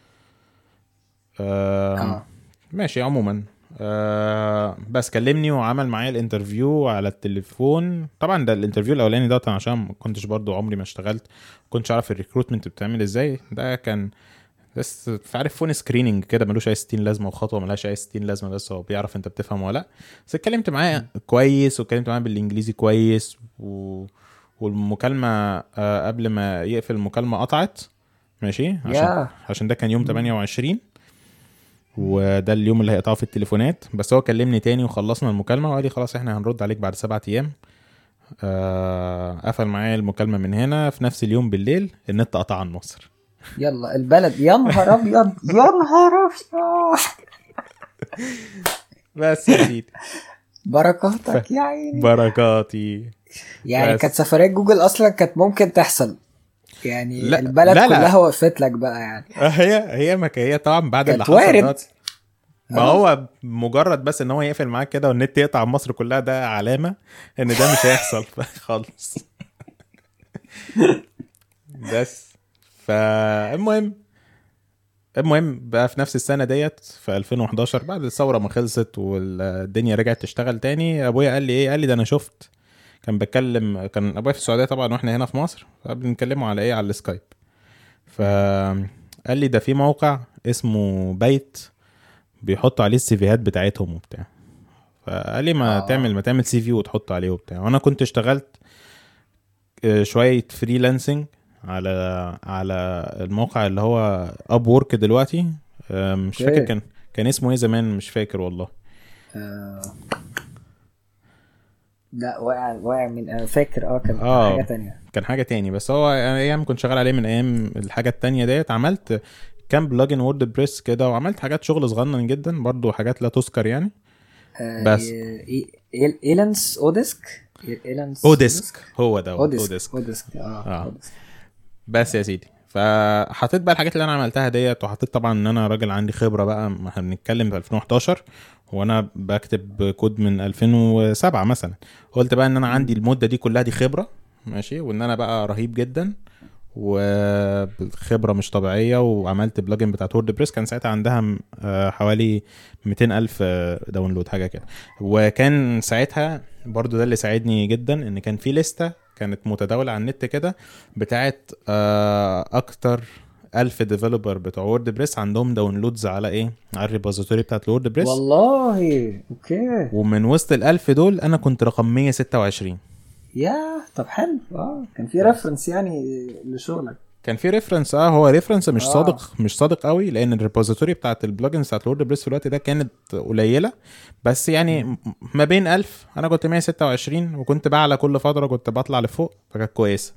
ماشي. عموما بس كلمني وعمل معايا الانترفيو على التليفون. طبعا ده الانترفيو الاولاني ده عشان ما كنتش برضو عمري ما اشتغلت، كنتش عارف الريكروتمنت بتعمل ازاي. ده كان بس عارف فون سكريننج كده، ملوش اي 60 لازمه، وخطوه ملهاش اي 60 لازمه، بس هو بيعرف انت بتفهم ولا لا. بس اتكلمت معاه كويس، واتكلمت معاه بالانجليزي كويس، والمكالمه قبل ما يقفل المكالمه قطعت. ماشي. عشان ده كان يوم 28، وده اليوم اللي هيقطعه في التليفونات. بس هو كلمني تاني وخلصنا المكالمه وقال لي خلاص احنا هنرد عليك بعد 7 ايام. قفل معايا المكالمه من هنا. في نفس اليوم بالليل النت قطع عن مصر. يلا البلد يا نهار ابيض. يا نهار ابيض. بس يا سيدي بركاتك يا عيني. بركاتي. يعني كانت سفرية جوجل اصلا كانت ممكن تحصل يعني لا البلد لا كلها لا وقفت لك بقى يعني. هي ما هي طبعا بعد اللي كانت حصل وارد. دلوقتي. ما هو مجرد بس ان هو يقفل معاك كده والنت يقطع مصر كلها، ده علامة ان ده مش هيحصل خالص. بس فالمهم بقى في نفس السنة ديت في 2011 بعد الثورة ما خلصت والدنيا رجعت تشتغل تاني، ابويا قال لي ايه، قال لي ده انا شفت، كان ابويا في السعودية طبعا واحنا هنا في مصر، فبنتكلموا على ايه، على السكايب. فقال لي ده في موقع اسمه بيت بيحطوا عليه السيفيهات بتاعتهم وبتاع. فقال لي ما تعمل سي في وتحط عليه وبتاع. وانا كنت اشتغلت شويه فريلانسنج على الموقع اللي هو اب وورك دلوقتي. مش فاكر كان اسمه ايه زمان، مش فاكر والله. لا واقع من فاكر كان حاجه تانية. كان حاجه تاني، بس هو ايام كنت شغال عليه من ايام الحاجه التانية ديت. عملت كان بلجن وورد بريس كده، وعملت حاجات شغل صغنن جدا برضو، حاجات لا تذكر يعني. بس ايلانس اوديسك هو ده اوديسك. بس يا سيدي، فحطيت بقى الحاجات اللي انا عملتها ديت، وحطيت طبعا ان انا راجل عندي خبره بقى. ما احنا بنتكلم في 2011 وانا بكتب كود من 2007 مثلا. قلت بقى ان انا عندي المده دي كلها دي خبره ماشي، وان انا بقى رهيب جدا وخبره مش طبيعيه. وعملت بلجن بتاعت وورد بريس، كان ساعتها عندها حوالي 200,000 داونلود حاجه كده. وكان ساعتها برضو ده اللي ساعدني جدا، ان كان في لستة كانت متداولة على النت كده بتاعت اكتر 1000 ديفلوبر بتوع وورد بريس عندهم داونلودز على ايه، على الريبوزيتوري بتاعت الوورد بريس. والله اوكي. ومن وسط ال1000 دول انا كنت رقم 126. يا طب حلو. كان في ريفرنس يعني لشغلك. كان في ريفرنس. هو ريفرنس مش صادق قوي، لان الريبوزيتوري بتاعت البلجنز بتاعت الوورد بريس في الوقت ده كانت قليله. بس يعني ما بين 1000 انا كنت 126، وكنت بقى على كل فتره كنت بطلع لفوق، فكانت كويسه.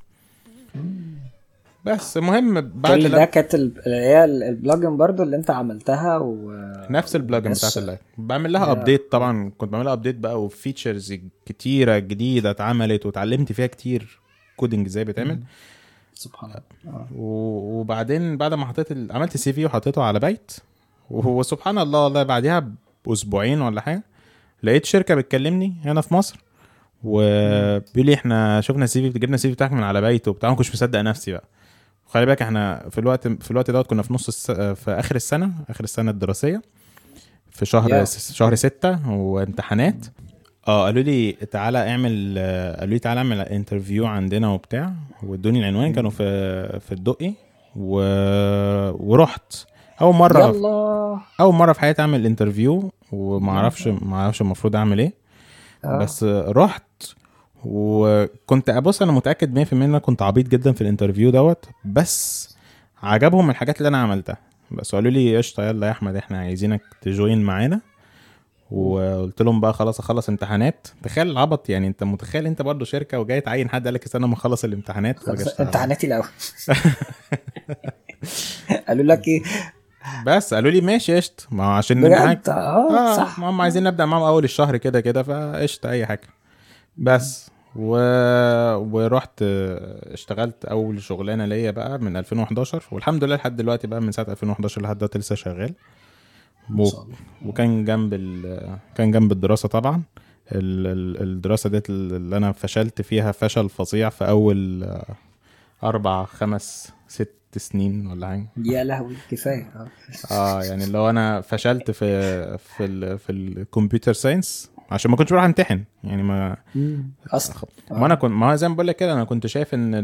بس المهم بعد كل ده كانت هي البلجن برضو اللي انت عملتها نفس البلجن بتاعت اللايف بعمل لها ابديت. طبعا كنت بعمل لها ابديت بقى، وفيتشرز كتيره جديده اتعملت واتعلمت فيها كتير كودنج ازاي بتعمل. سبحان الله. وبعدين بعد ما عملت سي في وحطيته على بيت، وهو سبحان الله والله بعدها باسبوعين ولا حاجه لقيت شركه بتكلمني هنا في مصر، وبيقول لي احنا شفنا السي في، جبنا السي في بتاعك من على بيت وبتاع. ما كنتش مصدق نفسي بقى. خلي بالك احنا في الوقت دوت كنا في في اخر السنه الدراسيه، في شهر 6 وامتحانات. قالوا لي تعالى اعمل انترفيو عندنا وبتاع، وادوني العنوان. كانوا في الدقي ورحت اول مره في حياتي اعمل انترفيو، وما اعرفش المفروض اعمل ايه. بس رحت وكنت انا متاكد 100% ان انا كنت عبيط جدا في الانترفيو دوت، بس عجبهم الحاجات اللي انا عملتها. بس قالوا لي قشطه يلا يا احمد احنا عايزينك تجوين معانا. وقلت لهم بقى خلاص اخلص امتحانات. تخيل العبط يعني، انت متخيل انت برضو شركه وجاي تعين حد قالك استنى ما اخلص الامتحانات. امتحاناتي الاول. قالوا لك ايه؟ بس قالوا لي ماشي قشط، ما عشان الامتحان صح، ما هم عايزين نبدا معاهم اول الشهر كده فقشط اي حاجه. بس ورحت اشتغلت اول شغلانه ليا بقى من 2011، والحمد لله لحد دلوقتي بقى من ساعه 2011 لحد دلوقتي لسه شغال. وكان جنب الدراسه طبعا. الدراسه ديت اللي انا فشلت فيها فشل فظيع في اول 4 5 6 سنين ولا حاجه. يا لهوي كفايه. يعني لو انا فشلت في الكمبيوتر ساينس عشان ما كنتش بروح امتحن يعني ما اصلا. ما انا كنت زي ما بقول لك كده، انا كنت شايف ان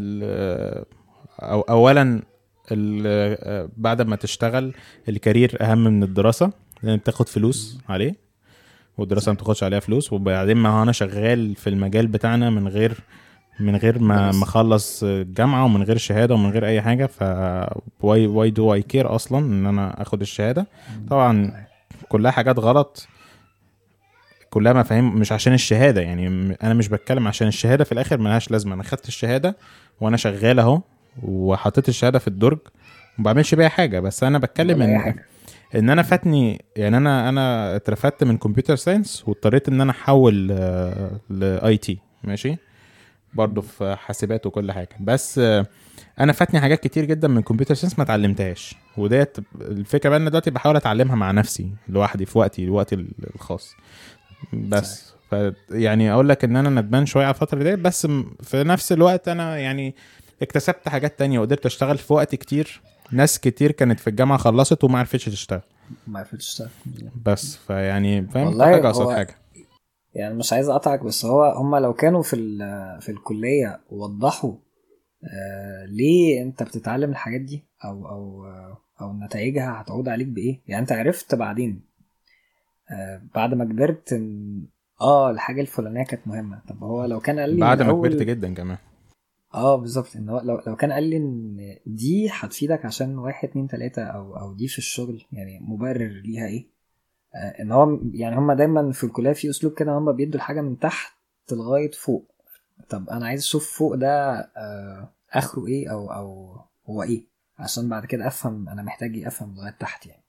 اولا بعد ما تشتغل الكارير اهم من الدراسه، لان بتاخد فلوس عليه والدراسه ما بتاخدش عليها فلوس. وبعدين ما انا شغال في المجال بتاعنا من غير ما اخلص الجامعه، ومن غير شهاده، ومن غير اي حاجه. ف واي دو اي كير اصلا ان انا اخد الشهاده؟ طبعا كلها حاجات غلط، كلها مفاهيم مش عشان الشهاده. يعني انا مش بتكلم عشان الشهاده في الاخر ملهاش لازمه. انا خدت الشهاده وانا شغال اهو، وحطيت الشهاده في الدرج وما بعملش بيها حاجه. بس انا بتكلم ان انا فاتني يعني انا اترفدت من كمبيوتر ساينس واضطريت ان انا احول لاي تي ماشي، برضو في حاسبات وكل حاجه. بس انا فاتني حاجات كتير جدا من كمبيوتر ساينس ما اتعلمتهاش، وديت الفكره بقى ان دلوقتي بحاول اتعلمها مع نفسي لوحدي في وقتي الخاص بس. يعني اقول لك ان انا ندمان شويه على الفتره دي، بس في نفس الوقت انا يعني اكتسبت حاجات تانية وقدرت اشتغل في وقت كتير. ناس كتير كانت في الجامعه خلصت وما عرفتش تشتغل، بس فيعني فهمت والله حاجه قصاد هو حاجه. يعني مش عايز اقطعك، بس هم لو كانوا في الكليه وضحوا ليه انت بتتعلم الحاجات دي او نتائجها هتعود عليك بايه، يعني انت عرفت بعدين بعد ما كبرت ان الحاجه الفلانيه كانت مهمه. طب هو لو كان قال لي من بعد ما كبرت الاول جدا كمان. بالظبط، ان هو لو كان قال لي ان دي هتفيدك عشان 1 2 3 او دي في الشغل، يعني مبرر ليها ايه. ان هو يعني هم دايما في الكليه في اسلوب كده، هم بيدوا الحاجه من تحت لغايه فوق. طب انا عايز اشوف فوق ده اخره ايه او هو ايه، عشان بعد كده افهم انا محتاج ايه، افهم لغايه تحت يعني.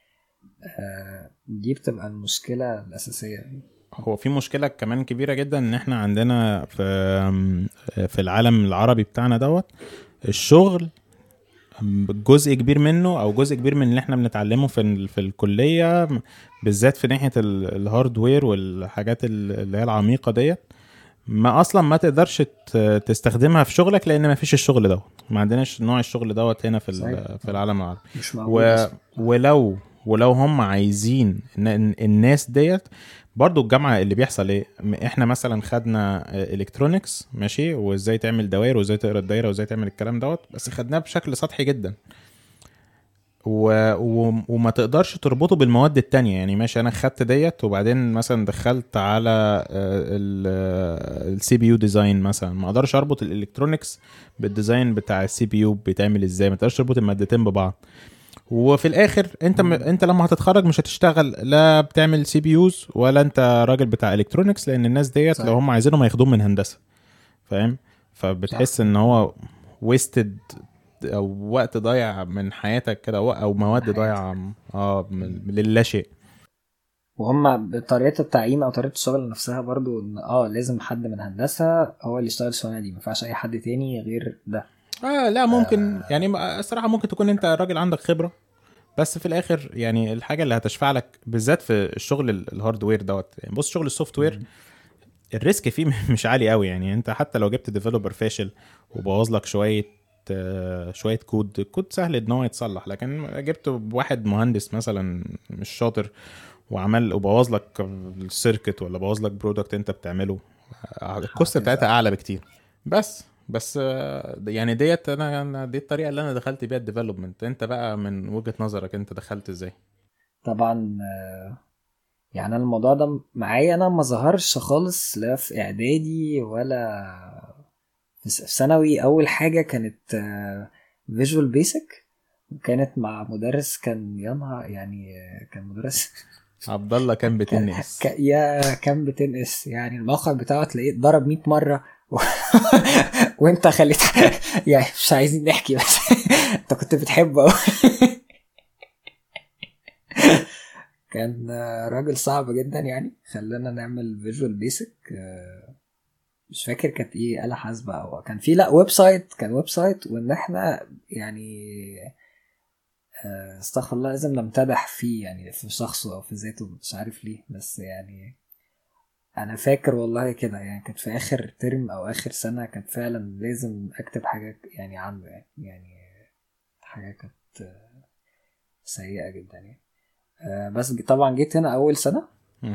دي بتبقى المشكله الاساسيه. هو في مشكله كمان كبيره جدا ان احنا عندنا في العالم العربي بتاعنا دوت الشغل جزء كبير منه او جزء كبير من اللي احنا بنتعلمه في الكليه، بالذات في ناحيه الهاردوير والحاجات اللي هي العميقه ديت، ما اصلا ما تقدرش تستخدمها في شغلك لان ما فيش الشغل دوت، ما عندناش نوع الشغل دوت هنا في العالم العربي. مش موجود ولو هم عايزين الناس ديت برضو الجامعة اللي بيحصل ايه، احنا مثلا خدنا الكترونيكس ماشي، وازاي تعمل دوائر وازاي تقرا الدايرة وازاي تعمل الكلام دوت، بس خدناه بشكل سطحي جدا وما تقدرش تربطه بالمواد التانية. يعني ماشي انا خدت ديت وبعدين مثلا دخلت على السي بي يو ديزاين مثلا، ما اقدرش اربط الالكترونيكس بالديزاين بتاع السي بي يو بيتعمل ازاي، ما تقدرش تربط المادتين ببعض. وفي الاخر انت لما هتتخرج مش هتشتغل لا بتعمل سي بي يوز ولا انت راجل بتاع الكترونيكس، لان الناس ديت لو هم عايزينهم هياخدوهم من هندسة، فاهم؟ فبتحس ان هو ويستد او وقت ضايع من حياتك كده، او مواد ضايعه للا شيء. وهم بطريقه التعيين او طريقه الشغل نفسها برضو ان لازم حد من هندسه هو اللي يشتغل الشغلانه دي، ما ينفعش اي حد تاني غير ده. لا ممكن يعني الصراحه ممكن تكون انت راجل عندك خبره، بس في الاخر يعني الحاجه اللي هتشفع لك بالذات في الشغل الهاردوير دوت، يعني بص شغل السوفت وير الريسك فيه مش عالي قوي. يعني انت حتى لو جبت ديفلوبر فاشل وبوظ لك شويه كود سهل ان هو يتصلح، لكن جبت واحد مهندس مثلا مش شاطر وعمل وبوظ لك السيركت ولا بوظ لك برودكت انت بتعمله، الكوست بتاعتها اعلى بكتير. بس يعني ديت دي الطريقه اللي انا دخلت بيها الديفلوبمنت. انت بقى من وجهة نظرك انت دخلت ازاي؟ طبعا يعني الموضوع ده معايا انا ما ظهرش خالص لا في اعدادي ولا في ثانوي. اول حاجه كانت فيجوال بيسك، وكانت مع مدرس كان ينهى يعني كان مدرس عبد الله كان بتنقص كان بتنقص، يعني الموقع بتاعه تلاقيه اتضرب 100 مره وانت خليت يعني مش عايزين نحكي بس انت كنت بتحبه قوي. كان راجل صعب جدا يعني، خلانا نعمل فيجوال بيسك. مش فاكر كانت ايه، آلة حاسبة او كان في ويب سايت، كان ويب سايت، وان احنا يعني استغفر الله لازم نمتدح فيه يعني في شخصه او في ذاته، مش عارف ليه، بس يعني انا فاكر والله كده يعني كانت في اخر ترم او اخر سنة كان فعلا لازم اكتب حاجة يعني عنه يعني حاجة كانت سيئة جدا يعني. بس طبعا جيت هنا اول سنة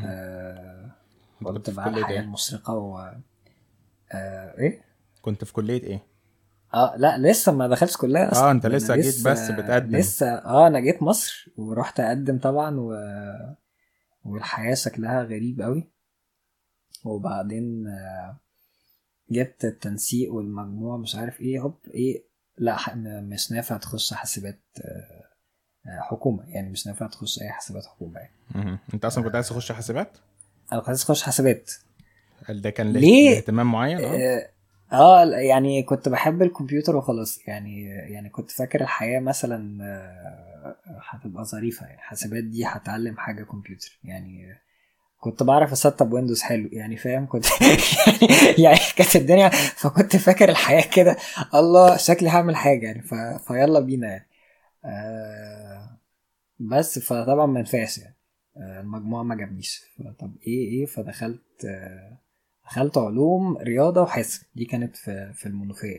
كنت بقى الحياة المشرقة ايه كنت في كلية ايه؟ لا لسه ما دخلتش كلية اصلا. انت لسه جيت بس بتقدم لسه انا جيت مصر ورحت اقدم طبعا والحياة شكلها غريب قوي. وبعدين جبت التنسيق والمجموع مش عارف ايه، هوب ايه، لا مش نافع تخش حاسبات حكومة، يعني مش نافع تخش اي حاسبات حكومة يعني. انت اصلا كنت عايز تخش حاسبات؟ انا كنت عايز اخش حاسبات. ده كان ليه؟ اهتمام معين؟ يعني كنت بحب الكمبيوتر وخلاص يعني كنت فاكر الحياة مثلا هتبقى ظريفة، يعني حاسبات دي هتعلم حاجة كمبيوتر يعني. كنت بعرف اسطب ويندوز حلو يعني فاهم كنت يعني كانت الدنيا، فكنت فاكر الحياة كده الله شكلي هعمل حاجة يعني فيلا بينا يعني. بس فطبعا ما ينفعش يعني. المجموع ما جابنيش، طب ايه فدخلت دخلت علوم رياضة وحاسب، دي كانت في المنوفية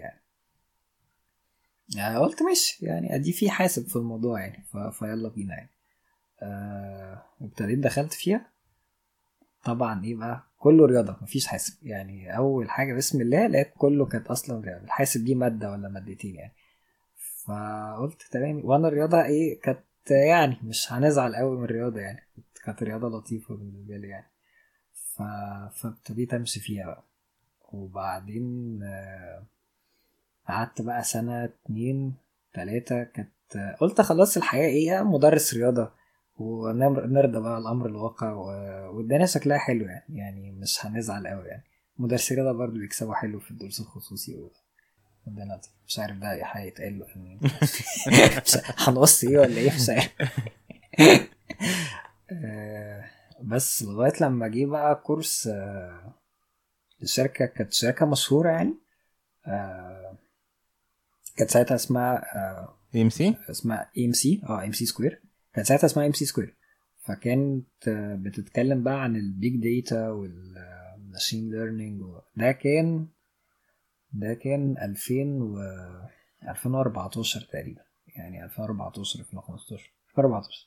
يعني قلت ماشي يعني ادي في حاسب في الموضوع يعني فيلا بينا يعني. ابتديت دخلت فيها طبعا ايه بقى كله رياضة مفيش حاسب يعني، اول حاجة بسم الله لقيت كله كانت اصلا رياضة، الحاسب دي مادة ولا مادتين يعني. فقلت تمام، وانا الرياضة ايه كانت يعني مش هنزعل قوي من الرياضة يعني، كانت رياضة لطيفة بالنسبة لي يعني. فابتديت امشي فيها بقى. وبعدين قعدت بقى سنة 2 3 كانت قلت خلاص الحياة ايه مدرس رياضة ونرضى بقى الامر الواقع والدنيا شكلها حلو يعني مش هنزعل قوي يعني. مدرس رياضة برضو بيكسبوا حلو في الدروس الخصوصي والدنيا مش عارف ده هيتقال له يعني هنقص ايه ولا ايه مش عارف. بس لغاية لما جه بقى كورس الشركة، كانت شركة مشهورة يعني. كانت ساعتها اسمها AMC اسمها AMC AMC سكوير. كانت ساعتها اسمها AMC سكوير. فكانت بتتكلم بقى عن البيج داتا والماشين ليرنينج. ده كان 2014 تقريبا يعني 2014 2015 2014.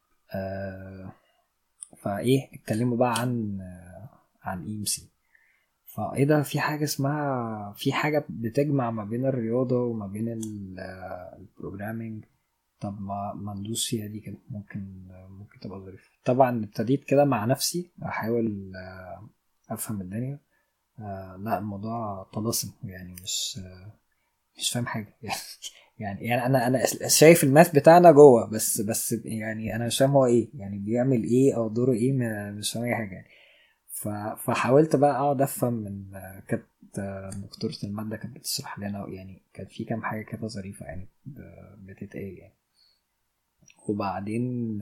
فايه اتكلموا بقى عن EMC. فايه ده في حاجه اسمها في حاجه بتجمع ما بين الرياضه وما بين البروجرامينج. طب ما ندوس فيها دي كده ممكن تبقى ظريفه. طبعا ابتديت كده مع نفسي احاول افهم الدنيا. لا الموضوع طلاسم يعني مش فاهم حاجه يعني انا شايف الماث بتاعنا جوه بس يعني انا مش فاهم هو ايه يعني بيعمل ايه او دوره ايه، مش فاهم اي حاجه يعني. فحاولت بقى اقعد افهم من كانت دكتورة المادة كانت بتشرح لنا يعني كانت في كام حاجة كده ظريفة يعني بتتقال يعني. وبعدين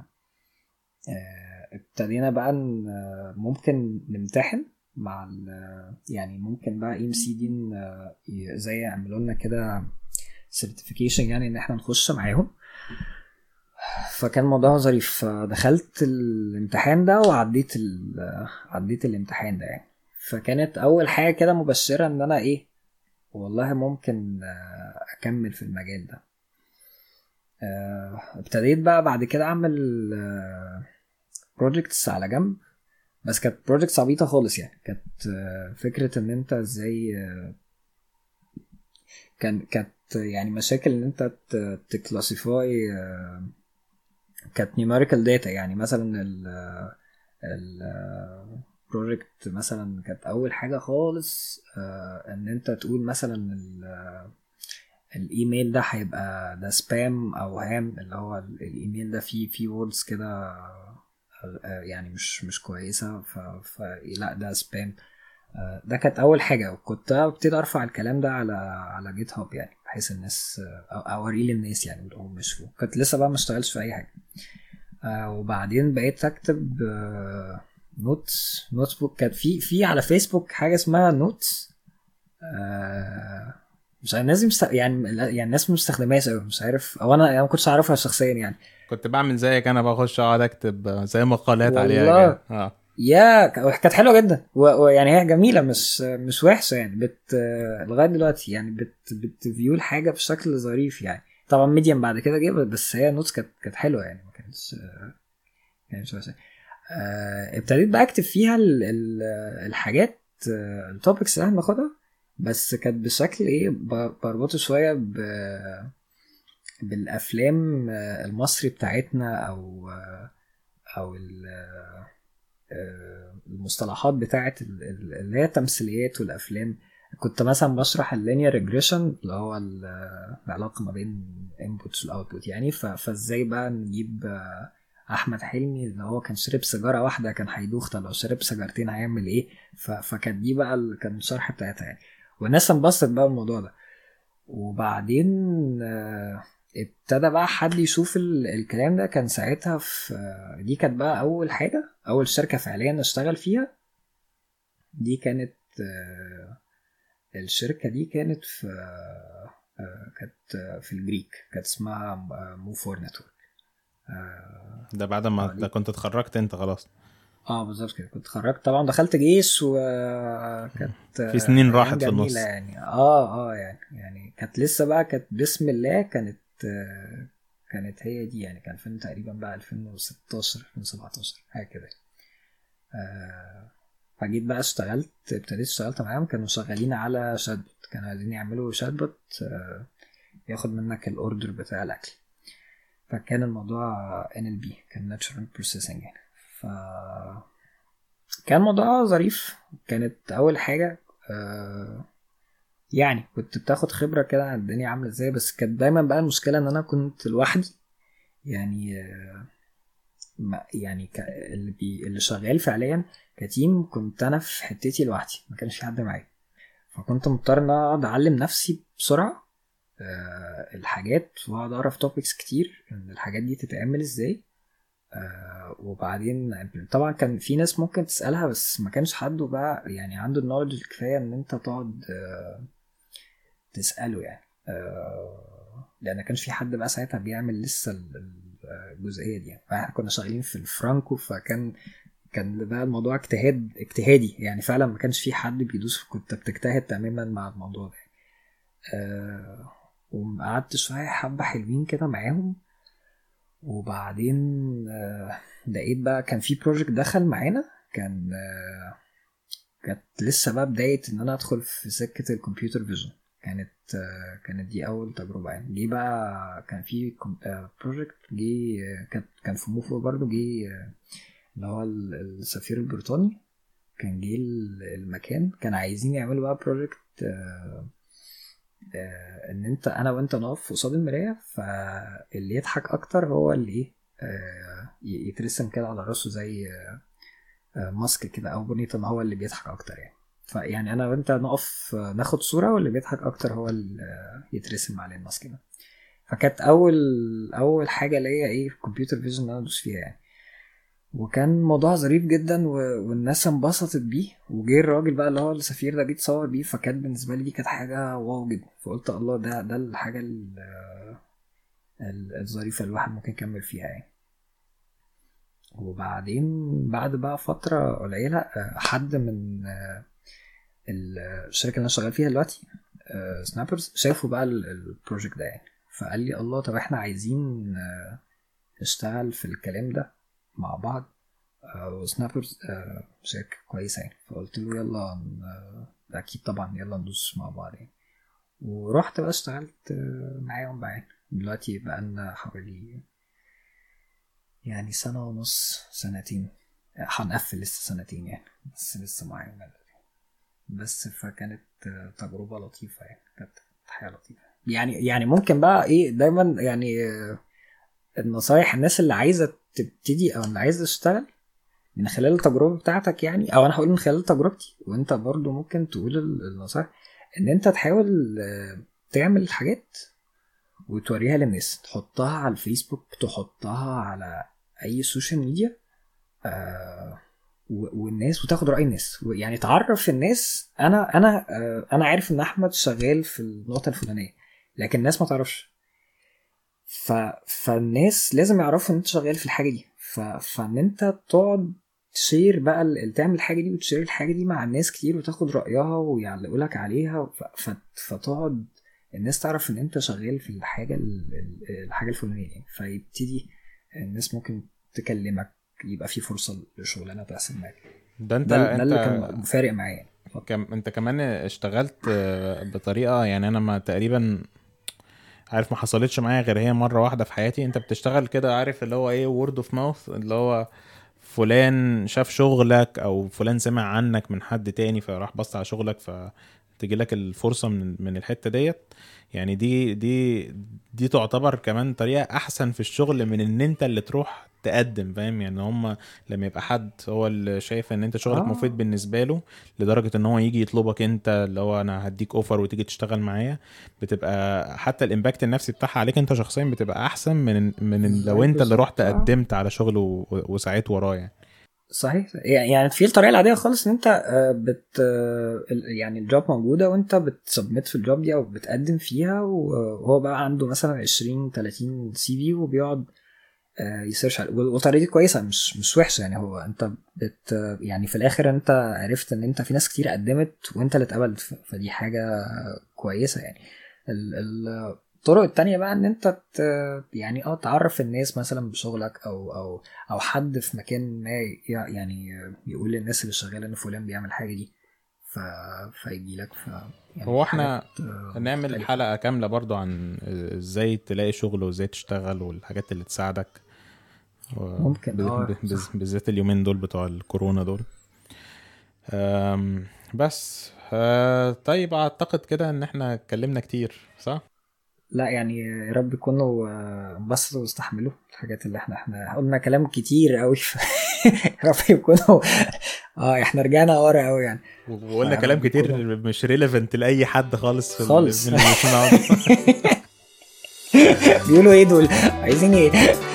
ابتدينا بقى ممكن نمتحن مع يعني ممكن بقى EMC دي زي يعملوا لنا كده certification يعني ان احنا نخش معاهم. فكان الموضوع ظريف، فدخلت الامتحان ده وعديت عديت الامتحان ده يعني. فكانت اول حاجه كده مبشره ان انا ايه والله ممكن اكمل في المجال ده. ابتديت بقى بعد كده اعمل بروجكتس على جنب، بس كانت بروجكتس عبيطه خالص يعني. كانت فكره ان انت ازاي كانت يعني مشاكل ان انت تكلاسيفاي كانت numerical data يعني. مثلا ال project مثلا كانت اول حاجة خالص ان انت تقول مثلا الايميل ده هيبقى ده سبام او هام، اللي هو الايميل ده فيه ووردز كده يعني مش كويسة لا ده سبام. ده كانت اول حاجة، وكنت ابتدي ارفع الكلام ده على جيت هاب يعني بحيث الناس اوريه للناس يعني هم يشوفوه. كنت لسه بقى ما اشتغلش في اي حاجة. وبعدين بقيت اكتب نوتس بوك. كانت في على فيسبوك حاجه اسمها نوتس. مش عارف الناس يعني الناس ما بتستخدمهاش قوي مش عارف، او انا ما كنتش اعرفها شخصيا يعني. كنت بعمل زيك انا بخش اقعد اكتب زي مقالات عليها والله كده. يا كانت حلوه جدا ويعني هي جميله مش وحشه يعني لغايه دلوقتي يعني بتفيو الحاجه بشكل ظريف يعني. طبعا ميديم بعد كده جه، بس هي نوتس كانت حلوه يعني ما كانتش وحشه. ابتديت بقى اكتب فيها الحاجات التوبكس اللي احنا بناخدها، بس كانت بشكل ايه بربطه شويه بالافلام المصري بتاعتنا او المصطلحات بتاعت اللي هي التمثيليات والافلام. كنت مثلا بشرح اللينير ريجريشن اللي هو العلاقه ما بين inputs والاوتبوت يعني. فازاي بقى نجيب احمد حلمي اللي هو كان شرب سيجاره واحده كان هيدوخ، طب لو شرب سيجارتين هيعمل ايه. فكانت دي بقى كان الشرح بتاعتها يعني، والناس انبسطت بقى الموضوع ده. وبعدين ابتدى بقى حد يشوف الكلام ده. كان ساعتها في دي كانت بقى اول حاجه، اول شركه فعليا اشتغل فيها. دي كانت الشركه دي كانت في كانت في الجريك، كانت اسمها موفور نتورك. ده بعد ما كنت اتخرجت انت خلاص؟ بالظبط كده، كنت اتخرجت طبعا، دخلت جيش وكانت في سنين راحت في النص يعني يعني كانت لسه بقى، كانت بسم الله، كانت هي دي يعني. كان فيلم تقريبا بقى 2016 2017 حاجه كده. فجيت بقى ابتديت اشتغلت معاهم. كانوا شغالين على شات بوت، كانوا عايزين يعملوا شات بوت ياخد منك الاوردر بتاع الاكل. فكان الموضوع NLP، كان Natural Processing يعني. كان موضوع ظريف. كانت اول حاجه يعني كنت بتاخد خبره كده عن الدنيا عامله ازاي. بس كانت دايما بقى المشكله ان انا كنت لوحدي يعني. يعني اللي شغال فعليا كتيم كنت انا في حتتي لوحدي، ما كانش في حد معايا. فكنت مضطر ان اقعد اعلم نفسي بسرعه الحاجات، واقعد اعرف توبكس كتير ان الحاجات دي تتعمل ازاي. وبعدين طبعا كان في ناس ممكن تسألها، بس ما كانش حد بقى يعني عنده النولج الكفاية ان انت تقعد تسأله يعني. لان كانش في حد بقى ساعتها بيعمل لسه الجزئية دي يعني. فاحنا كنا شغالين في الفرانكو، فكان بقى الموضوع اجتهادي يعني. فعلا ما كانش في حد بيدوس، كنت بتجتهد تماما مع الموضوع ده. وقعدت شوية حبة حلوين كده معاهم. وبعدين لقيت بقى كان في بروجكت دخل معانا، كانت لسه بقى بداية ان انا ادخل في سكة الكمبيوتر فيجن. كانت دي اول تجربة يعني. جه بقى كان في بروجكت جه، كان في موفو برضو. جه اللي هو السفير البريطاني، كان جه المكان. كان عايزين يعملوا بقى بروجكت ان انا وانت نقف قصاد المرايه، فاللي يضحك اكتر هو اللي ايه يترسم كده على راسه زي ماسك كده او بونيتون، هو اللي بيضحك اكتر يعني. فيعني انا وانت نقف ناخد صوره، واللي بيضحك اكتر هو اللي يترسم عليه الماسك ده. فكانت اول حاجه ليا ايه في كمبيوتر فيجن انا ادوس فيها يعني. وكان موضوع ظريف جدا والناس انبسطت بيه. وجه الراجل بقى اللي هو السفير ده، جيت صور بيه. فكانت بالنسبه لي دي كانت حاجه واو جدا. فقلت الله، ده الحاجه الظريفه اللي الواحد ممكن يكمل فيها يعني. وبعدين بعد بقى فتره قليله حد من الشركه اللي انا شغال فيها دلوقتي سنابرز شافوا بقى البروجكت ده يعني. فقال لي الله، طب احنا عايزين نشتغل في الكلام ده مع بعض. وسنابرز شركة كويسة يعني. فقلت له يلا أكيد طبعا، يلا ندوس مع بعض يعني. ورحت بقى اشتغلت معاهم بقى يعني. دلوقتي بقى لنا حوالي يعني سنة ونص، سنتين. هنقفل لسه سنتين يعني، بس لسه معاهم بس. فكانت تجربة لطيفة يعني، كانت حياة لطيفة يعني ممكن بقى ايه دايما يعني النصايح الناس اللي عايزة تبتدي او اللي عايزة تشتغل من خلال التجربة بتاعتك يعني، او انا هقول من خلال تجربتي، وانت برضو ممكن تقول النصائح. ان انت تحاول تعمل الحاجات وتوريها للناس، تحطها على الفيسبوك، تحطها على اي سوشيال ميديا والناس، وتاخد رأي الناس يعني. تعرف الناس انا عارف ان احمد شغال في النقطة الفلانية، لكن الناس ما تعرفش. فالناس لازم يعرفوا ان انت شغال في الحاجة دي. فان انت تقعد تشير بقى تعمل الحاجة دي وتشير الحاجة دي مع الناس كتير، وتاخد رأيها ويعلقوا لك عليها. فتقعد الناس تعرف ان انت شغال في الحاجة الفلانية يعني. فيبتدي الناس ممكن تكلمك، يبقى في فرصة لشغلانة تحصل معاك. ده اللي كان فارق معايا. انت كمان اشتغلت بطريقة يعني انا ما تقريبا عارف ما حصلتش معايا غير هي مرة واحدة في حياتي. انت بتشتغل كده عارف اللي هو ايه word of mouth، اللي هو فلان شاف شغلك او فلان سمع عنك من حد تاني فراح بص على شغلك تجيلك الفرصة من الحتة ديت. يعني دي تعتبر كمان طريقة احسن في الشغل من ان انت اللي تروح تقدم، فاهم؟ يعني هم لما يبقى حد هو اللي شايف ان انت شغلك مفيد بالنسبة له لدرجة ان هو يجي يطلبك انت، اللي هو انا هديك اوفر وتيجي تشتغل معايا، بتبقى حتى الامباكت النفسي بتاعها عليك انت شخصيا بتبقى احسن من لو انت اللي رحت قدمت على شغل وسعيت وراه يعني. صحيح. يعني في الطريقه العاديه خالص ان انت يعني الجوب موجوده وانت بتسبمت في الجوب دي او بتقدم فيها، وهو بقى عنده مثلا 20-30 سي في وبيقعد يسيرش على، وطريقتي كويسه مش وحشه يعني. هو انت يعني في الاخر انت عرفت ان انت في ناس كتير قدمت وانت اللي اتقبلت، فدي حاجه كويسه يعني. الطرق التانية بقى ان انت يعني تعرف الناس مثلا بشغلك او حد في مكان ما يعني يقول للناس اللي شغاله ان فلان بيعمل حاجه دي فيجي لك. يعني هو احنا نعمل حلقة كاملة برضو عن ازاي تلاقي شغل وازاي تشتغل والحاجات اللي تساعدك ممكن بالذات اليومين دول بتوع الكورونا دول. بس طيب اعتقد كده ان احنا اتكلمنا كتير صح؟ لا يعني يا رب يكونوا انبسطوا واستحملوا الحاجات اللي احنا قلنا كلام كتير قوي يا رب يكونوا احنا رجعنا ورا قوي يعني، وقلنا كلام كتير مش ريليفنت لاي حد خالص خالص من اللي بيسمعوا. بيقولوا ايه دول عايزين ايه؟